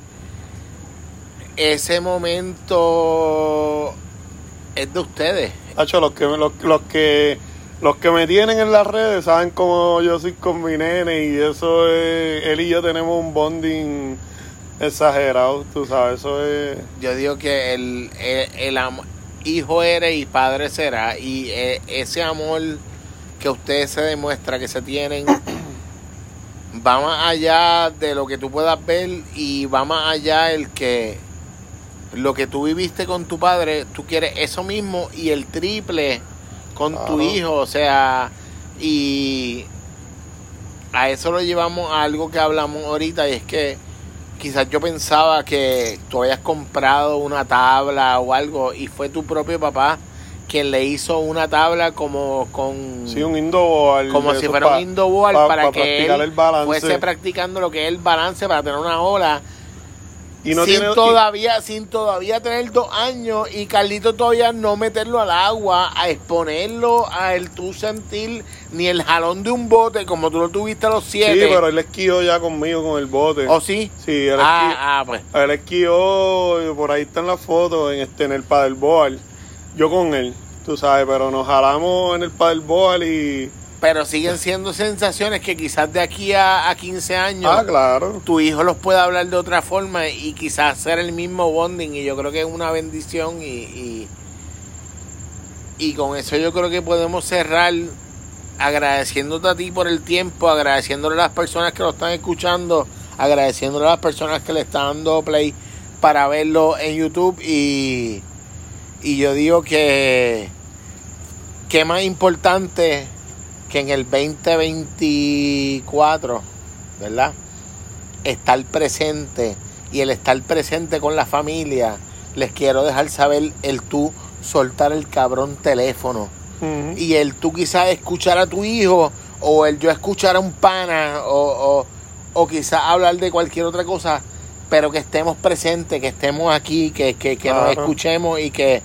[SPEAKER 1] ese momento es de ustedes.
[SPEAKER 2] Hacho, los que, me- los, los que los que me tienen en las redes saben cómo yo soy con mi nene y eso es, él y yo tenemos un bonding exagerado, tú sabes, eso es...
[SPEAKER 1] Yo digo que el, el, el am- hijo eres y padre será, y eh, ese amor que ustedes se demuestra que se tienen va más allá de lo que tú puedas ver y va más allá el que lo que tú viviste con tu padre, tú quieres eso mismo y el triple con tu
[SPEAKER 2] Claro.
[SPEAKER 1] hijo, o sea, y a eso lo llevamos a algo que hablamos ahorita, y es que quizás yo pensaba que tú habías comprado una tabla o algo y fue tu propio papá quien le hizo una tabla como con
[SPEAKER 2] Sí, un indoor.
[SPEAKER 1] como si fuera un indoor
[SPEAKER 2] pa,
[SPEAKER 1] para
[SPEAKER 2] pa
[SPEAKER 1] que
[SPEAKER 2] practicar
[SPEAKER 1] él
[SPEAKER 2] el balance.
[SPEAKER 1] fuese practicando lo que es el balance para tener una ola
[SPEAKER 2] y no
[SPEAKER 1] sin
[SPEAKER 2] tiene,
[SPEAKER 1] todavía sin todavía tener dos años y Carlito todavía no meterlo al agua, a exponerlo a el tú sentir ni el jalón de un bote como tú lo tuviste a los
[SPEAKER 2] y-
[SPEAKER 1] siete.
[SPEAKER 2] Sí, pero él esquió ya conmigo con el bote.
[SPEAKER 1] ¿O sí?
[SPEAKER 2] Sí, él,
[SPEAKER 1] ah,
[SPEAKER 2] esquió,
[SPEAKER 1] ah, pues.
[SPEAKER 2] él esquió, por ahí están las fotos, en, este, en el paddleboard. Yo con él, tú sabes, pero nos jalamos en el paddleboard y...
[SPEAKER 1] Pero siguen siendo sensaciones que quizás de aquí a, a quince años
[SPEAKER 2] Ah, claro.
[SPEAKER 1] tu hijo los pueda hablar de otra forma y quizás hacer el mismo bonding, y yo creo que es una bendición y, y, y con eso yo creo que podemos cerrar agradeciéndote a ti por el tiempo, agradeciéndole a las personas que lo están escuchando, agradeciéndole a las personas que le están dando play para verlo en YouTube, y, y yo digo que qué más importante que en el veinte veinticuatro, ¿verdad? Estar presente, y el estar presente con la familia, les quiero dejar saber el tú soltar el cabrón teléfono,
[SPEAKER 2] Uh-huh.
[SPEAKER 1] y el tú quizás escuchar a tu hijo, o el yo escuchar a un pana, o, o, o quizás hablar de cualquier otra cosa, pero que estemos presentes, que estemos aquí, que, que, que nos
[SPEAKER 2] Claro.
[SPEAKER 1] escuchemos y que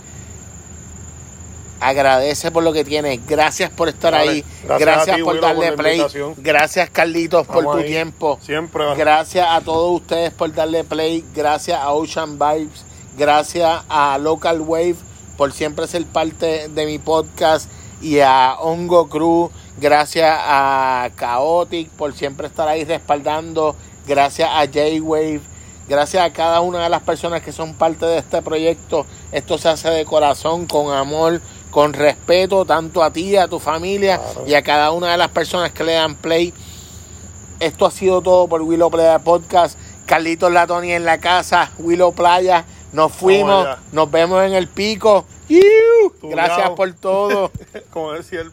[SPEAKER 1] agradece por lo que tienes. Gracias por estar
[SPEAKER 2] Vale.
[SPEAKER 1] ahí.
[SPEAKER 2] Gracias
[SPEAKER 1] Gracias,
[SPEAKER 2] a ti,
[SPEAKER 1] por
[SPEAKER 2] Willow,
[SPEAKER 1] darle
[SPEAKER 2] por la
[SPEAKER 1] play.
[SPEAKER 2] invitación.
[SPEAKER 1] Gracias, Carlitos, por
[SPEAKER 2] Vamos
[SPEAKER 1] tu
[SPEAKER 2] ahí.
[SPEAKER 1] tiempo.
[SPEAKER 2] Siempre va.
[SPEAKER 1] Gracias a todos ustedes por darle play. Gracias a Ocean Vibes. Gracias a Local Wave por siempre ser parte de mi podcast. Y a Hongo Crew. Gracias a Chaotic por siempre estar ahí respaldando. Gracias a J-Wave. Gracias a cada una de las personas que son parte de este proyecto. Esto se hace de corazón, con amor, con respeto, tanto a ti, a tu familia,
[SPEAKER 2] Claro.
[SPEAKER 1] y a cada una de las personas que le dan play. Esto ha sido todo por Willow Playa Podcast. Carlitos Latoni en la casa, Willow Playa. Nos fuimos,
[SPEAKER 2] allá.
[SPEAKER 1] nos vemos en el pico. ¡Iu!
[SPEAKER 2] Tú
[SPEAKER 1] Gracias
[SPEAKER 2] bravo.
[SPEAKER 1] por todo.
[SPEAKER 2] Como decía el